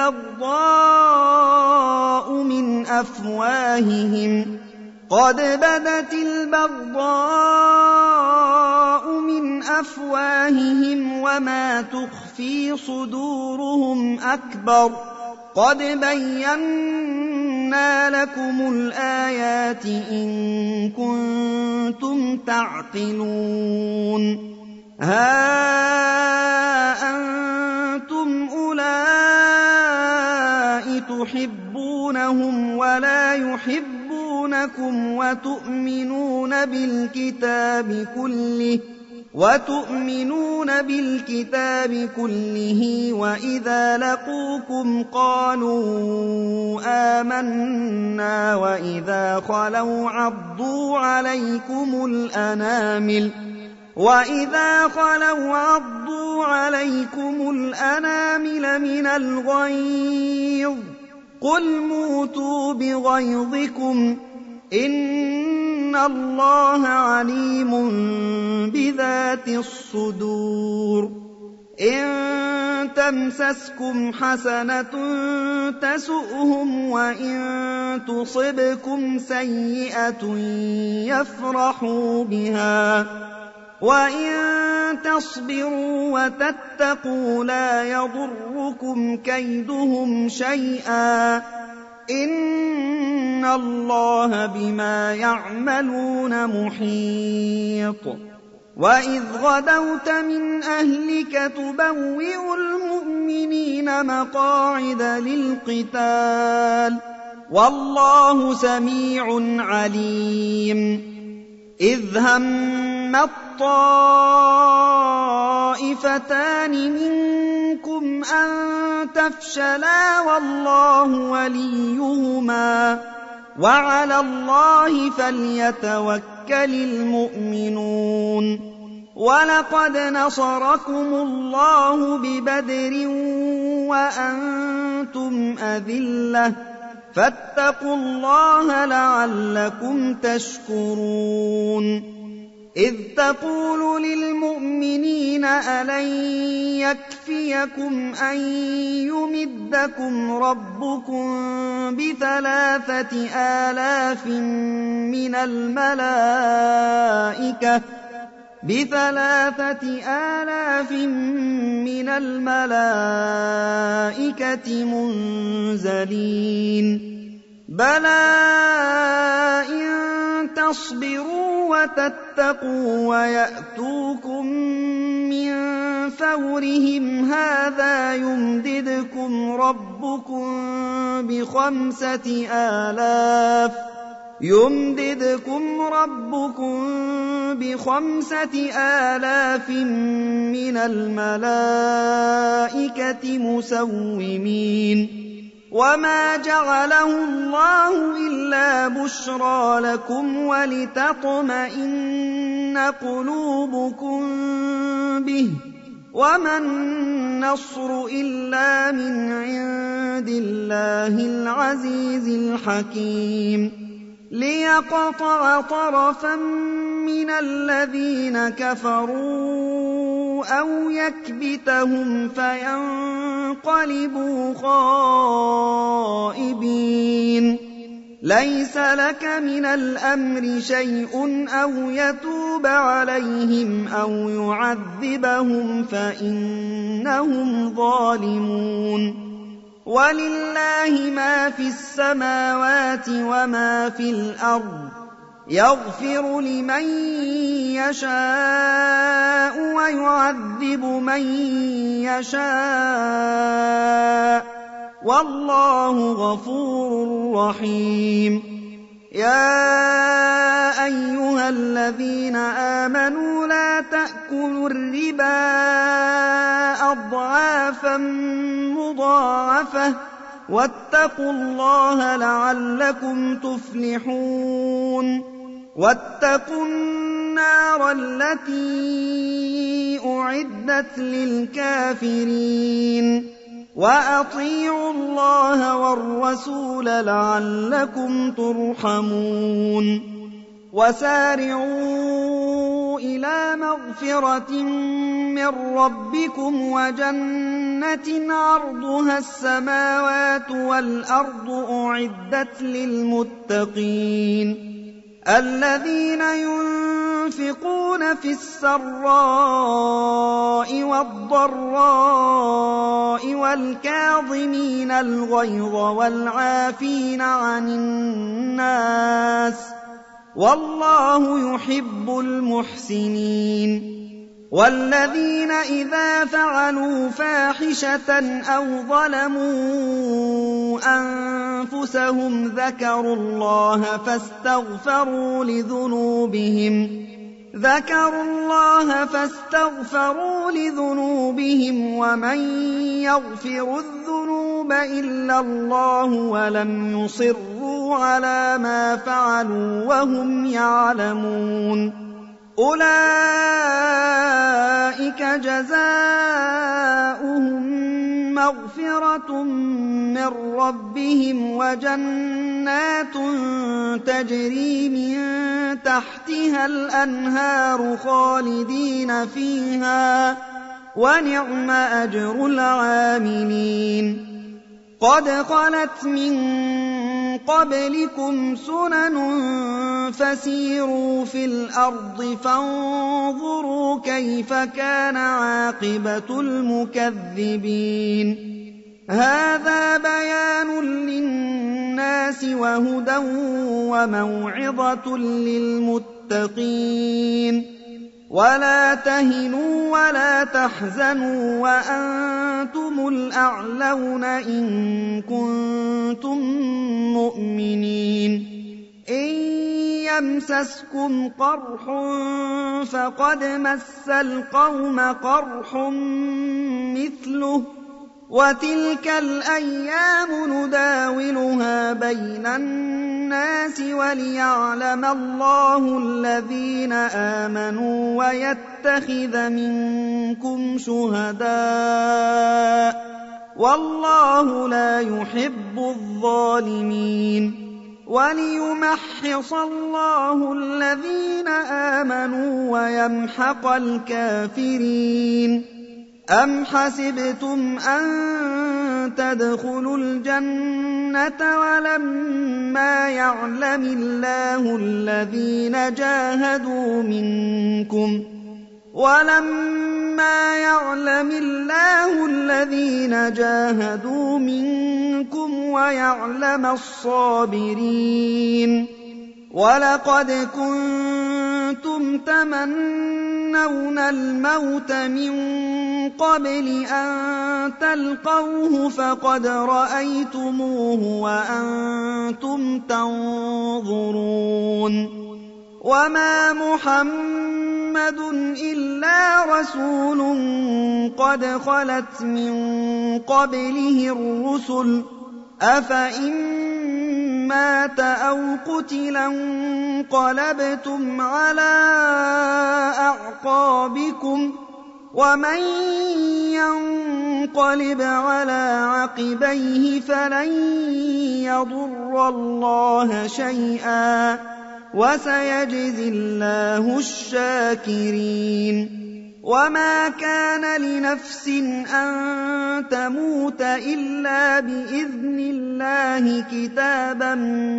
البغضاء من أفواههم قد بدت البغضاء من أفواههم وما تخفي صدورهم أكبر قد بينا لكم الآيات إن كنتم تعقلون ها أنتم أولئك تحبونهم ولا يحبونكم وتؤمنون بالكتاب كله وتؤمنون بالكتاب كله وإذا لقوكم قالوا آمنا وإذا خلوا عضوا عليكم الأنامل وإذا خلوا عضوا عليكم الأنامل من الغيظ قل موتوا بغيظكم إن الله عليم بذات الصدور إن تمسسكم حسنة تسؤهم وإن تصبكم سيئة يفرحوا بها وإن تصبروا وتتقوا لا يضركم كيدهم شيئا إن الله بما يعملون محيط وإذ غدوت من أهلك تبوئ المؤمنين مقاعد للقتال والله سميع عليم إذ هم الطائفتان منكم أن تفشلا والله وليهما وعلى الله فليتوكل المؤمنون ولقد نصركم الله ببدر وأنتم أذلة فاتقوا الله لعلكم تشكرون إذ تقول للمؤمنين ألن يكفيكم أن يمدكم ربكم بثلاثة آلاف من الملائكة بثلاثة آلاف من الملائكة منزلين بلى إن تصبروا وتتقوا ويأتوكم من فورهم هذا يمددكم ربكم بخمسة آلاف يمددكم ربكم بخمسة آلاف من الملائكة مسومين وما جعله الله إلا بشرى لكم ولتطمئن قلوبكم به وما النصر إلا من عند الله العزيز الحكيم ليقطع طرفا من الذين كفروا أو يكبتهم فينقلبوا خائبين ليس لك من الأمر شيء أو يتوب عليهم أو يعذبهم فإنهم ظالمون ولله ما في السماوات وما في الأرض يغفر لمن يشاء ويعذب من يشاء والله غفور رحيم يا أيها الذين آمنوا لا تأكلوا الربا أضعافا مضاعفة واتقوا الله لعلكم تفلحون واتقوا النار التي أعدت للكافرين وأطيعوا الله والرسول لعلكم ترحمون وسارعوا إلى مغفرة من ربكم وجنة عرضها السماوات والأرض أعدت للمتقين الذين ينفقون في السراء والضراء والكاظمين الغيظ والعافين عن الناس والله يحب المحسنين والذين إذا فعلوا فاحشة أو ظلموا أنفسهم ذكروا الله فاستغفروا لذنوبهم ذكروا الله فاستغفروا لذنوبهم ومن يغفر الذنوب إلا الله ولم يصروا على ما فعلوا وهم يعلمون أولئك جزاؤهم مغفرة من ربهم وجنات تجري من تحتها الأنهار خالدين فيها ونعم أجر العاملين قد خلت من قبلكم سنن فسيروا في الأرض فانظروا كيف كان عاقبة المكذبين هذا بيان للناس وهدى وموعظة للمتقين ولا تهنوا ولا تحزنوا وأنتم الأعلون إن كنتم مؤمنين إن يمسسكم قرح فقد مس القوم قرح مثله وتلك الأيام نداولها بين الناس وليعلم الله الذين آمنوا ويتخذ منكم شهداء والله لا يحب الظالمين وليمحص الله الذين آمنوا ويمحق الكافرين أم حسبتم أن تدخلوا الجنة ولما يعلم الله الذين جاهدوا منكم ولما يعلم الله الذين جاهدوا منكم ويعلم الصابرين ولقد كنتم تمنون الموت من قبل أن تلقوه فقد رأيتموه وأنتم تنظرون وما محمد إلا رسول قد خلت من قبله الرسل أفإن مات أو قتلا انقلبتم على أعقابكم ومن ينقلب على عقبيه فلن يضر الله شيئا وسيجزي الله الشاكرين وما كان لنفس أن تموت إلا بإذن الله كتابا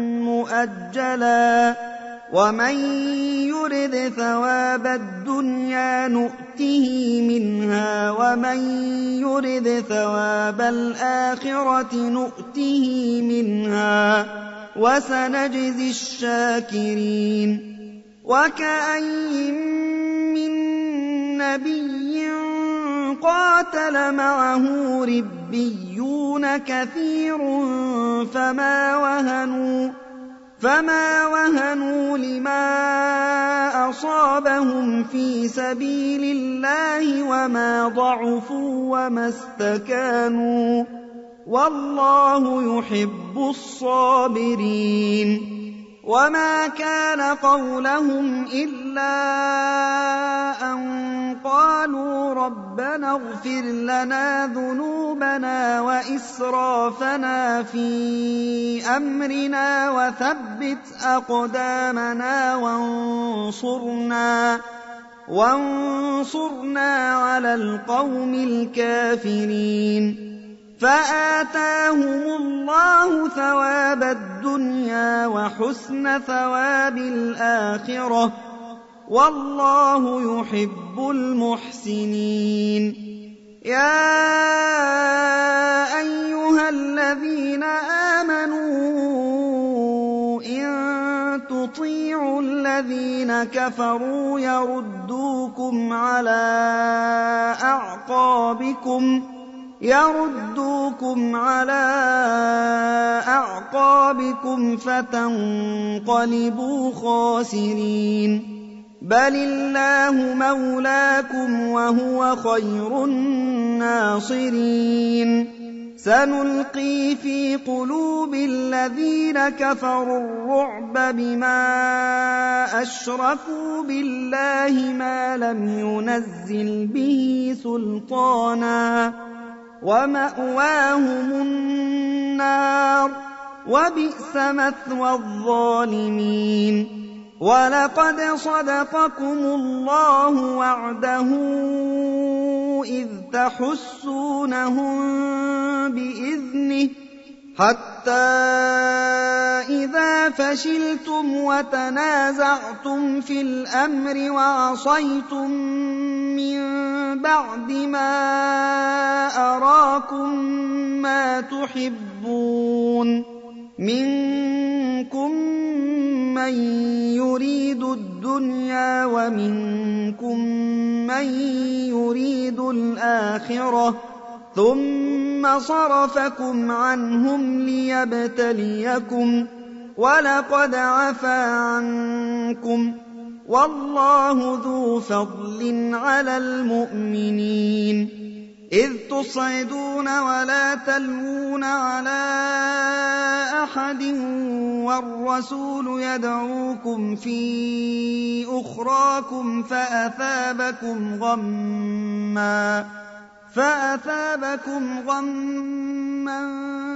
مؤجلا ومن يرد ثواب الدنيا نؤته منها ومن يرد ثواب الآخرة نؤته منها وسنجزي الشاكرين وكأين من نبي قاتل معه ربيون كثير فما وهنوا فما وهنوا لما أصابهم في سبيل الله وما ضعفوا وما استكانوا والله يحب الصابرين وما كان قولهم إلا أن قالوا ربنا اغفر لنا ذنوبنا وإسرافنا في أمرنا وثبت أقدامنا وانصرنا وانصرنا على القوم الكافرين فآتاهم الله ثواب الدنيا وحسن ثواب الآخرة والله يحب المحسنين. يا أيها الذين آمنوا إن تطيعوا الذين كفروا يردوكم على أعقابكم يردوكم على أعقابكم فتنقلبوا خاسرين. بل الله مولاكم وهو خير الناصرين. سنلقي في قلوب الذين كفروا الرعب بما أشركوا بالله ما لم ينزل به سلطانا ومأواهم النار وبئس مثوى الظالمين. ولقد صدقكم الله وعده إذ تحسونهم بإذنه حتى إذا فشلتم وتنازعتم في الأمر وعصيتم من بعد ما أراكم ما تحبون منكم من يريد الدنيا ومنكم من يريد الآخرة ثم صرفكم عنهم ليبتليكم ولقد عفا عنكم والله ذو فضل على المؤمنين. إذ تصعدون ولا تلوون على أحد والرسول يدعوكم في أخراكم فأثابكم غمّا فأثابكم غمّا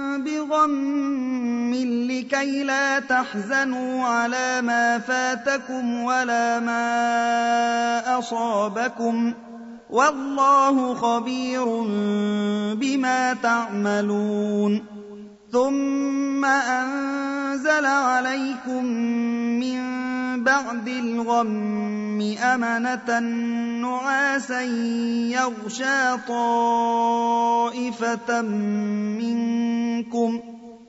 بغمّ لكي لا تحزنوا على ما فاتكم ولا ما أصابكم والله خبير بما تعملون. ثم أنزل عليكم من بعد الغم أمنة نعاسا يغشى طائفة منكم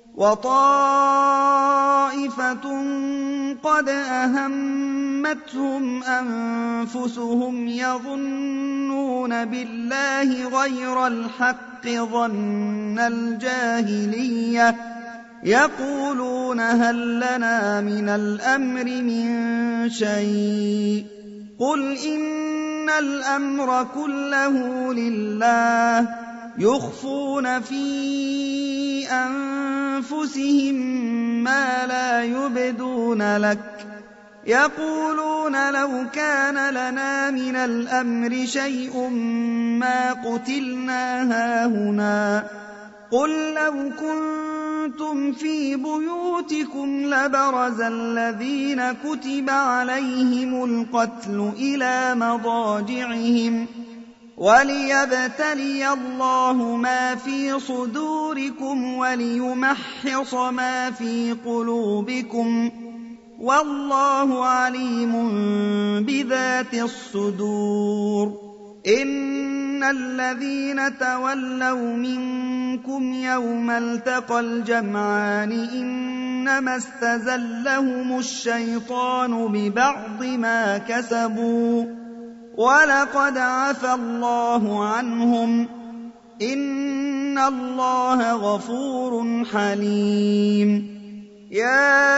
وطائفة قد أهمتهم أنفسهم يظنون بالله غير الحق ظن الجاهلية يقولون هل لنا من الأمر من شيء قل إن الأمر كله لله يخفون في أنفسهم ما لا يبدون لك يقولون لو كان لنا من الأمر شيء ما قتلنا هاهنا قل لو كنتم في بيوتكم لبرز الذين كتب عليهم القتل إلى مضاجعهم وليبتلي الله ما في صدوركم وليمحص ما في قلوبكم والله عليم بذات الصدور. إن الذين تولوا منكم يوم التقى الجمعان إنما استزلهم الشيطان ببعض ما كسبوا ولقد عفا الله عنهم إن الله غفور حليم. يا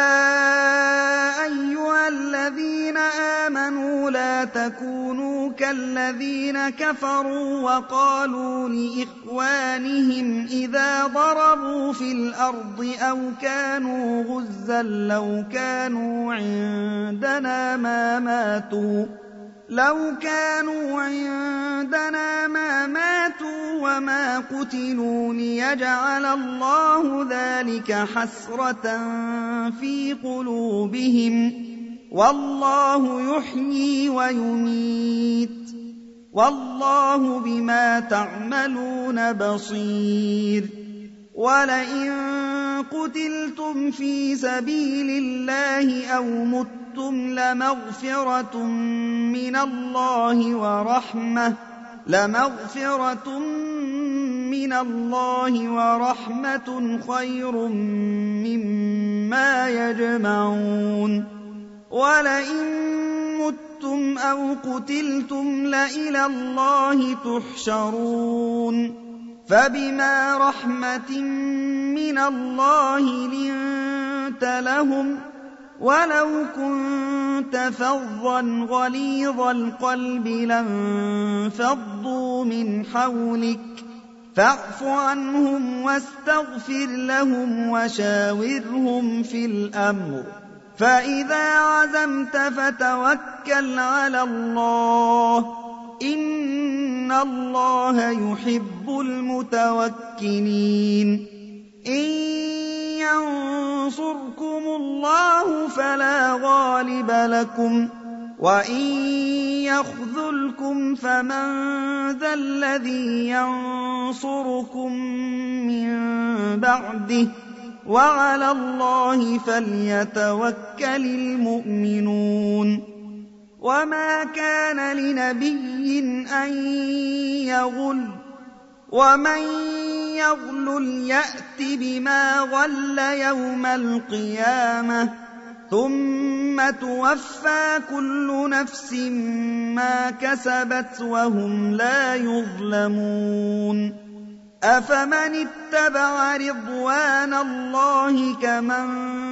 أيها الذين آمنوا لا تكونوا كالذين كفروا وقالوا لإخوانهم إذا ضربوا في الأرض أو كانوا غزا لو كانوا عندنا ما ماتوا لو كانوا عندنا ما ماتوا وما قتلوا ليجعل الله ذلك حسرة في قلوبهم والله يحيي ويميت والله بما تعملون بصير ولئن قتلتم في سبيل الله أو متم لمغفرة من الله ورحمة لمغفرة من الله ورحمة خير مما يجمعون ولئن متم أو قتلتم لإلى الله تحشرون فبما رحمة من الله لنت لهم ولو كنت فظا غليظ القلب لانفضوا من حولك فاعف عنهم واستغفر لهم وشاورهم في الأمر فإذا عزمت فتوكل على الله إن الله يحب المتوكلين إن ينصركم الله فلا غالب لكم وإن يخذلكم فمن ذا الذي ينصركم من بعده وعلى الله فليتوكل المؤمنون وما كان لنبي أن يغل ومن يغلل يأت بما غل يوم القيامة ثم توفى كل نفس ما كسبت وهم لا يظلمون أفمن اتبع رضوان الله كمن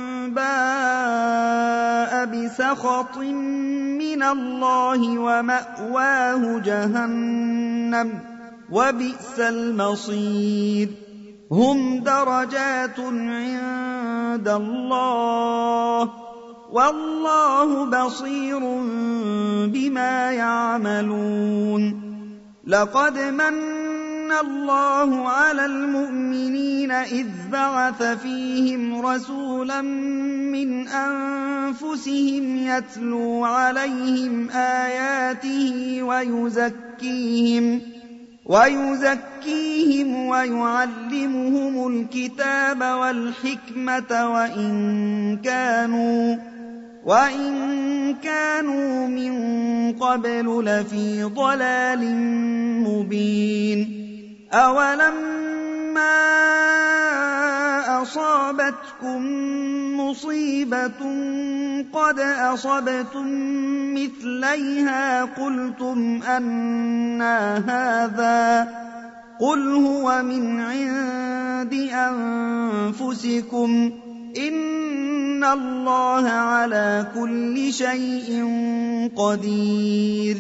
باء بسخط من الله ومأواه جهنم وبئس المصير هم درجات عند الله والله بصير بما يعملون لقد من الله على المؤمنين إذ بعث فيهم رسولا من أنفسهم يتلو عليهم آياته ويزكيهم ويزكيهم ويعلمهم الكتاب والحكمة وإن كانوا وإن كانوا من قبل لفي ضلال مبين أولما أصابتكم مصيبة قد أصبتم مثليها قلتم أنى هذا قل هو من عند أنفسكم إن الله على كل شيء قدير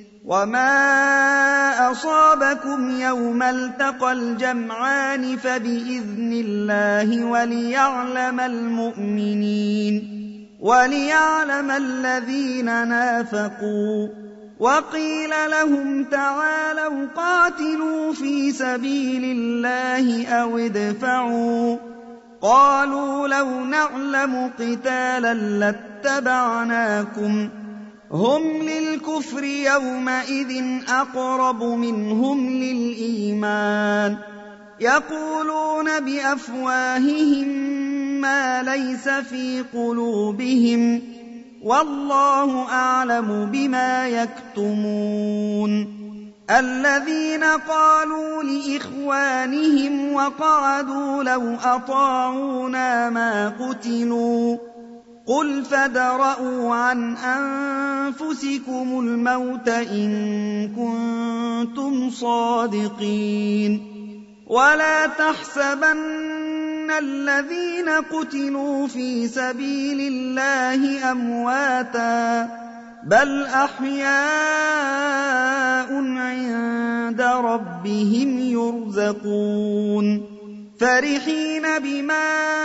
وما أصابكم يوم التقى الجمعان فبإذن الله وليعلم المؤمنين وليعلم الذين نافقوا وقيل لهم تعالوا قاتلوا في سبيل الله أو ادفعوا قالوا لو نعلم قتالا لاتبعناكم هم للكفر يومئذ أقرب منهم للإيمان يقولون بأفواههم ما ليس في قلوبهم والله أعلم بما يكتمون الذين قالوا لإخوانهم وقعدوا لو أطاعونا ما قتلوا قل فادرءوا عن أنفسكم الموت إن كنتم صادقين ولا تحسبن الذين قتلوا في سبيل الله أمواتا بل أحياء عند ربهم يرزقون فرحين بما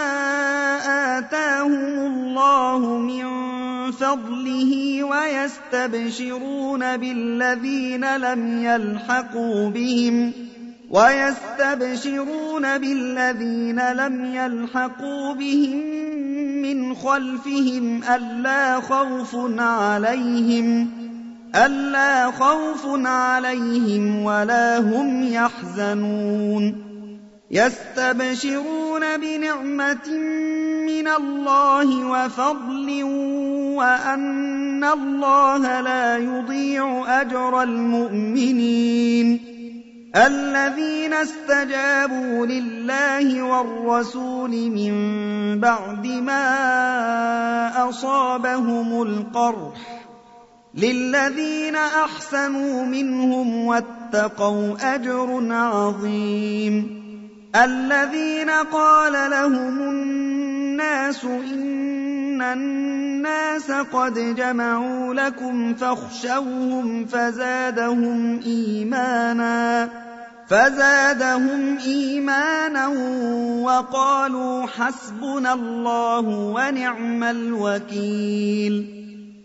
آتاهم الله من فضله ويستبشرون بالذين لم يلحقوا بهم ويستبشرون بالذين لم يلحقوا بهم من خلفهم ألا خوف عليهم ألا خوف عليهم ولا هم يحزنون يستبشرون بنعمة من الله وفضل وأن الله لا يضيع أجر المؤمنين الذين استجابوا لله والرسول من بعد ما أصابهم القرح للذين أحسنوا منهم واتقوا أجر عظيم الذين قال لهم الناس إن الناس قد جمعوا لكم فاخشوهم فزادهم إيمانا فزادهم إيمانا وقالوا حسبنا الله ونعم الوكيل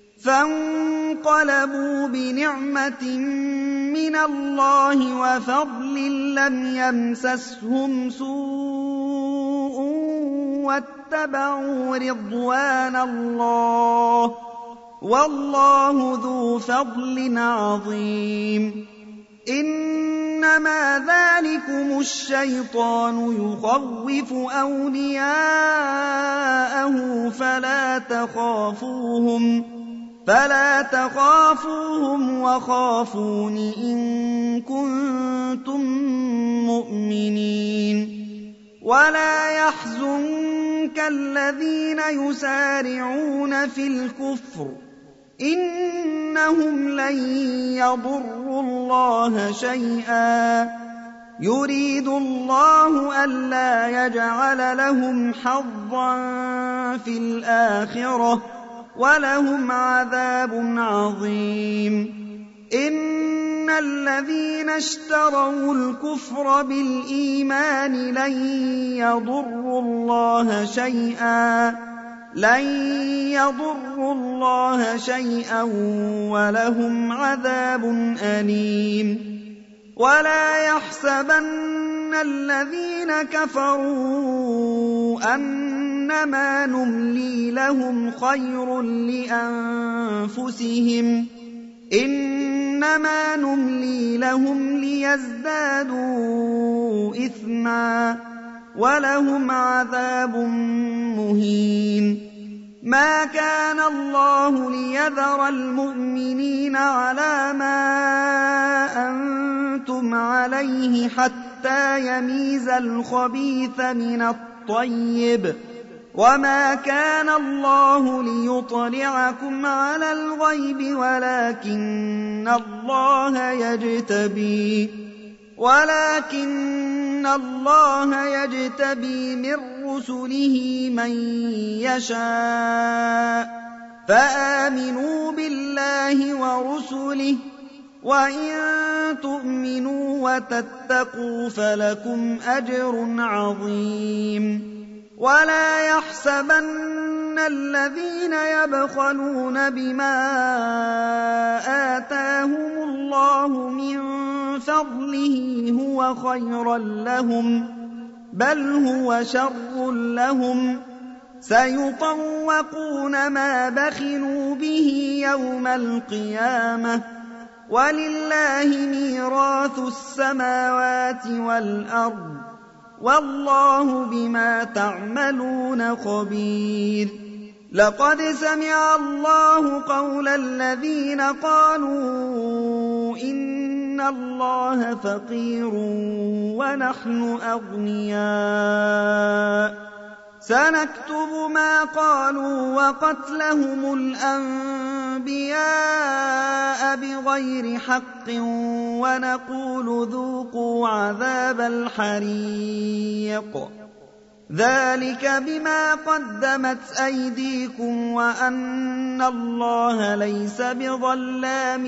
فانقلبوا بنعمة من الله وفضل لم يمسسهم سوء واتبعوا رضوان الله والله ذو فضل عظيم إنما ذلكم الشيطان يخوف أولياءه فلا تخافوهم فلا تخافوهم وخافون إن كنتم مؤمنين ولا يحزنك الذين يسارعون في الكفر إنهم لن يضروا الله شيئا يريد الله ألا يجعل لهم حظا في الآخرة ولهم عذاب عظيم إن الذين اشتروا الكفر بالإيمان لن يضروا الله شيئا لن يضروا الله شيئا ولهم عذاب أليم ولا يحسبن الذين كفروا أنما نملي لهم خير لأنفسهم إنما نملي لهم ليزدادوا إثما ولهم عذاب مهين ما كان الله ليذر المؤمنين على ما أنتم عليه حتى يميز الخبيث من الطيب وما كان الله ليطلعكم على الغيب ولكن الله يجتبي ولكن الله يجتبي من رسله من يشاء فآمنوا بالله ورسله وإن تؤمنوا وتتقوا فلكم أجر عظيم ولا يحسبن الذين يبخلون بما آتاهم الله من فضله هو خيرا لهم بل هو شر لهم سيطوقون ما بخلوا به يوم القيامة ولله ميراث السماوات والأرض والله بما تعملون خبير لقد سمع الله قول الذين قالوا إن الله فقير ونحن أغنياء سنكتب ما قالوا وقتلهم الأنبياء بغير حق ونقول ذوقوا عذاب الحريق ذلك بما قدمت أيديكم وأن الله ليس بظلام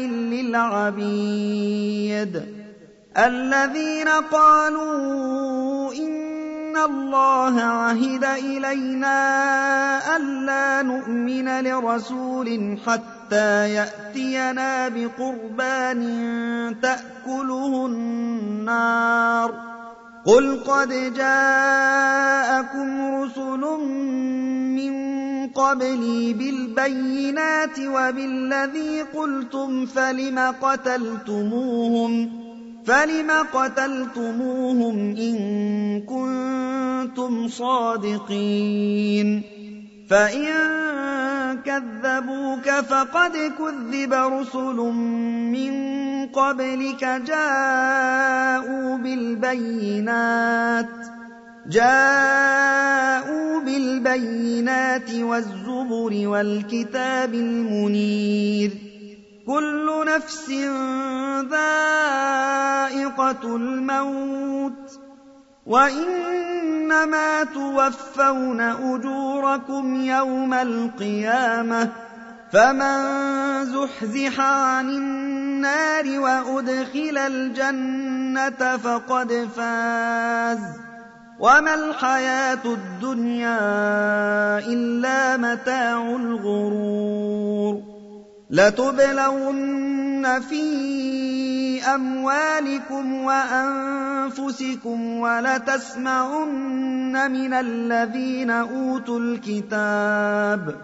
للعبيد الذين قالوا إن إِنَّ اللَّهَ عَهِدَ إِلَيْنَا أَلَّا نُؤْمِنَ لِرَسُولٍ حَتَّىٰ يَأْتِيَنَا بِقُرْبَانٍ تَأْكُلُهُ النَّارُ ۗ قُلْ قَدْ جَاءَكُمْ رُسُلٌ مِّن قَبْلِي بِالْبَيِّنَاتِ وَبِالَّذِي قُلْتُمْ فَلِمَ قَتَلْتُمُوهُمْ فَلِمَ قَتَلْتُمُوهُمْ إِن كُنتُمْ صَادِقِينَ فَإِن كَذَّبُوكَ فَقَدْ كُذِّبَ رُسُلٌ مِّن قَبْلِكَ جَاءُوا بِالْبَيِّنَاتِ جاءوا بالبينات والزبر والكتاب المنير كل نفس ذائقة الموت وإنما توفون أجوركم يوم القيامة فمن زحزح عن النار وأدخل الجنة فقد فاز وما الحياة الدنيا إلا متاع الغرور لتبلون في أموالكم وأنفسكم ولتسمعن من الذين أوتوا الكتاب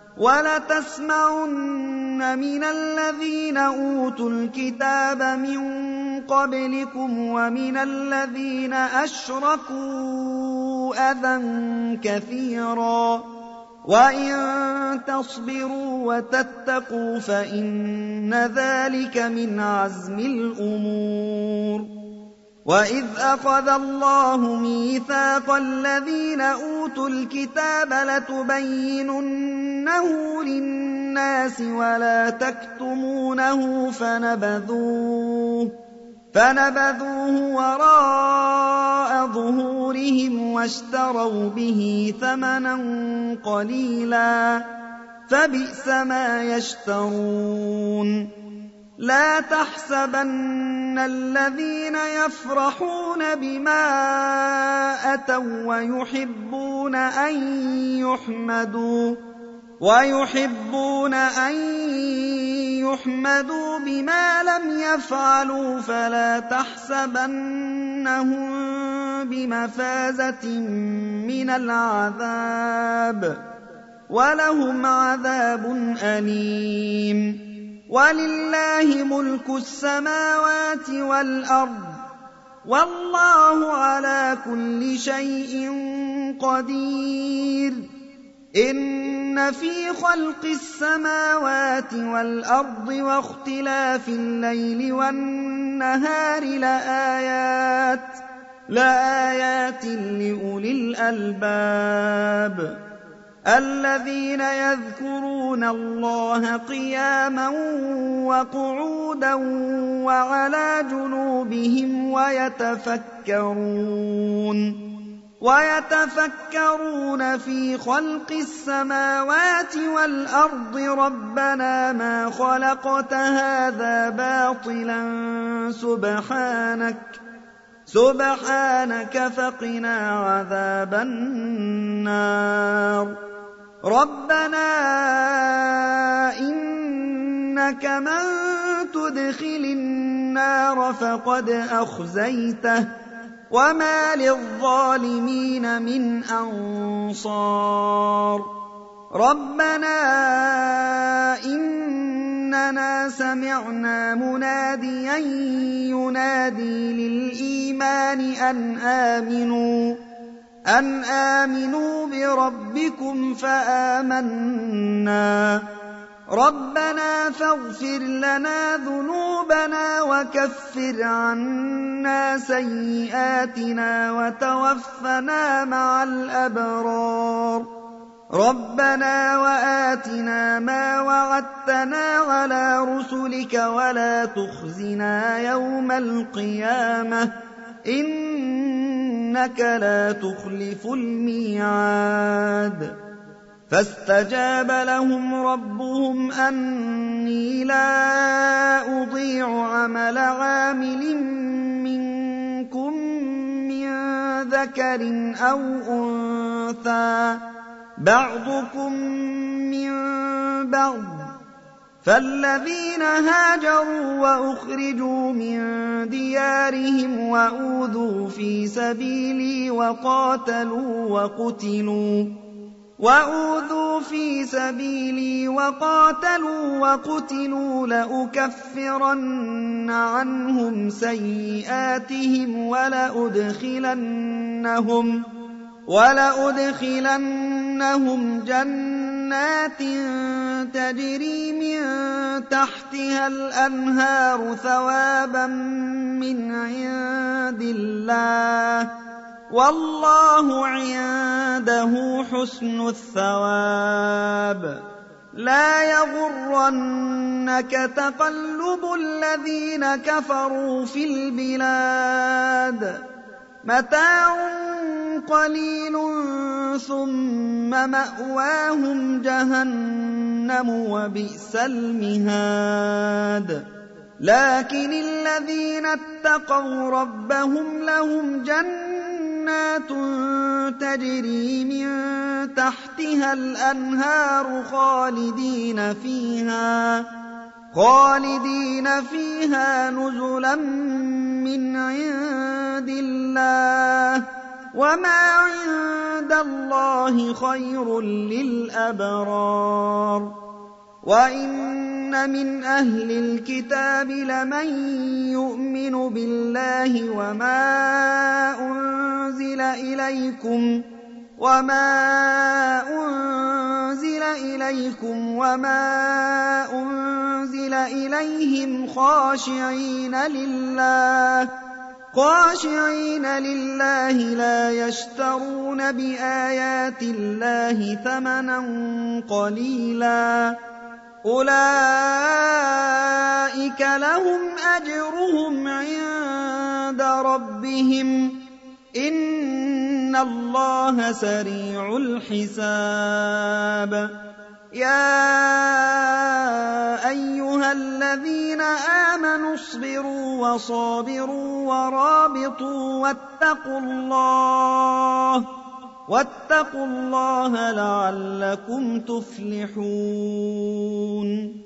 وَلَتَسْمَعُنَّ مِنَ الَّذِينَ أُوتُوا الْكِتَابَ مِن قَبْلِكُمْ وَمِنَ الَّذِينَ أَشْرَكُوا أَذًى كَثِيرًا وَإِن تَصْبِرُوا وَتَتَّقُوا فَإِنَّ ذَلِكَ مِنْ عَزْمِ الْأُمُورِ وَإِذْ أَخَذَ اللَّهُ مِيثَاقَ الَّذِينَ أُوتُوا الْكِتَابَ لَتُبَيِّنُنَّهُ لِلنَّاسِ وَلَا تَكْتُمُونَهُ فَنَبَذُوهُ فَنَبَذُوهُ وَرَاءَ ظُهُورِهِمْ وَاشْتَرَوْا بِهِ ثَمَنًا قَلِيلًا فَبِئْسَ مَا يَشْتَرُونَ لا تحسبن الذين يفرحون بما أتوا ويحبون أن يحمدوا ويحبون أن يحمدوا بما لم يفعلوا فلا تحسبنهم بمفازة من العذاب ولهم عذاب أليم وَلِلَّهِ مُلْكُ السَّمَاوَاتِ وَالْأَرْضِ وَاللَّهُ عَلَى كُلِّ شَيْءٍ قَدِيرٌ إِنَّ فِي خَلْقِ السَّمَاوَاتِ وَالْأَرْضِ وَاخْتِلَافِ اللَّيْلِ وَالنَّهَارِ لَآيَاتٍ لَآيَاتٍ لِأُولِي الْأَلْبَابِ الذين يذكرون الله قياما وقعودا وعلى جنوبهم ويتفكرون ويتفكرون في خلق السماوات والأرض ربنا ما خلقت هذا باطلا سبحانك سبحانك فقنا عذاب النار ربنا إنك من تدخل النار فقد أخزيته وما للظالمين من أنصار ربنا إننا سمعنا مناديا ينادي للإيمان أن آمنوا أن آمنوا بربكم فآمنا ربنا فاغفر لنا ذنوبنا وكفر عنا سيئاتنا وتوفنا مع الأبرار ربنا وآتنا ما وعدتنا على رسلك ولا تخزنا يوم القيامة إنك لا تخلف الميعاد فاستجاب لهم ربهم أني لا أضيع عمل عامل منكم من ذكر أو أنثى بعضكم من بعض، فالذين هاجروا وأخرجوا من ديارهم وأوذوا في سبيلي وقاتلوا وقتلوا وأوذوا في سبيلي وقاتلوا وقتلوا لأكفرن عنهم سيئاتهم ولأدخلنهم ولأدخلنهم جنات تجري من تحتها الأنهار ثوابا من عند الله، والله عنده حسن الثواب. لا يغرنك تقلب الذين كفروا في البلاد، متاع قليل ثم مأواهم جهنم وبئس المهاد. لكن الذين اتقوا ربهم لهم جنات تجري من تحتها الأنهار خالدين فيها خالدين فيها نزلا من عند الله، وما عند الله خير للأبرار. وإن من أهل الكتاب لمن يؤمن بالله وما أنزل إليكم وما أنزل إليكم وما أنزل إليهم خاشعين لله خاشعين لله لا يشترون بآيات الله ثمنا قليلا، أولئك لهم أجرهم عند ربهم إن الله سريع الحساب. يا أيها الذين آمنوا اصبروا وصابروا ورابطوا واتقوا الله واتقوا الله لعلكم تفلحون.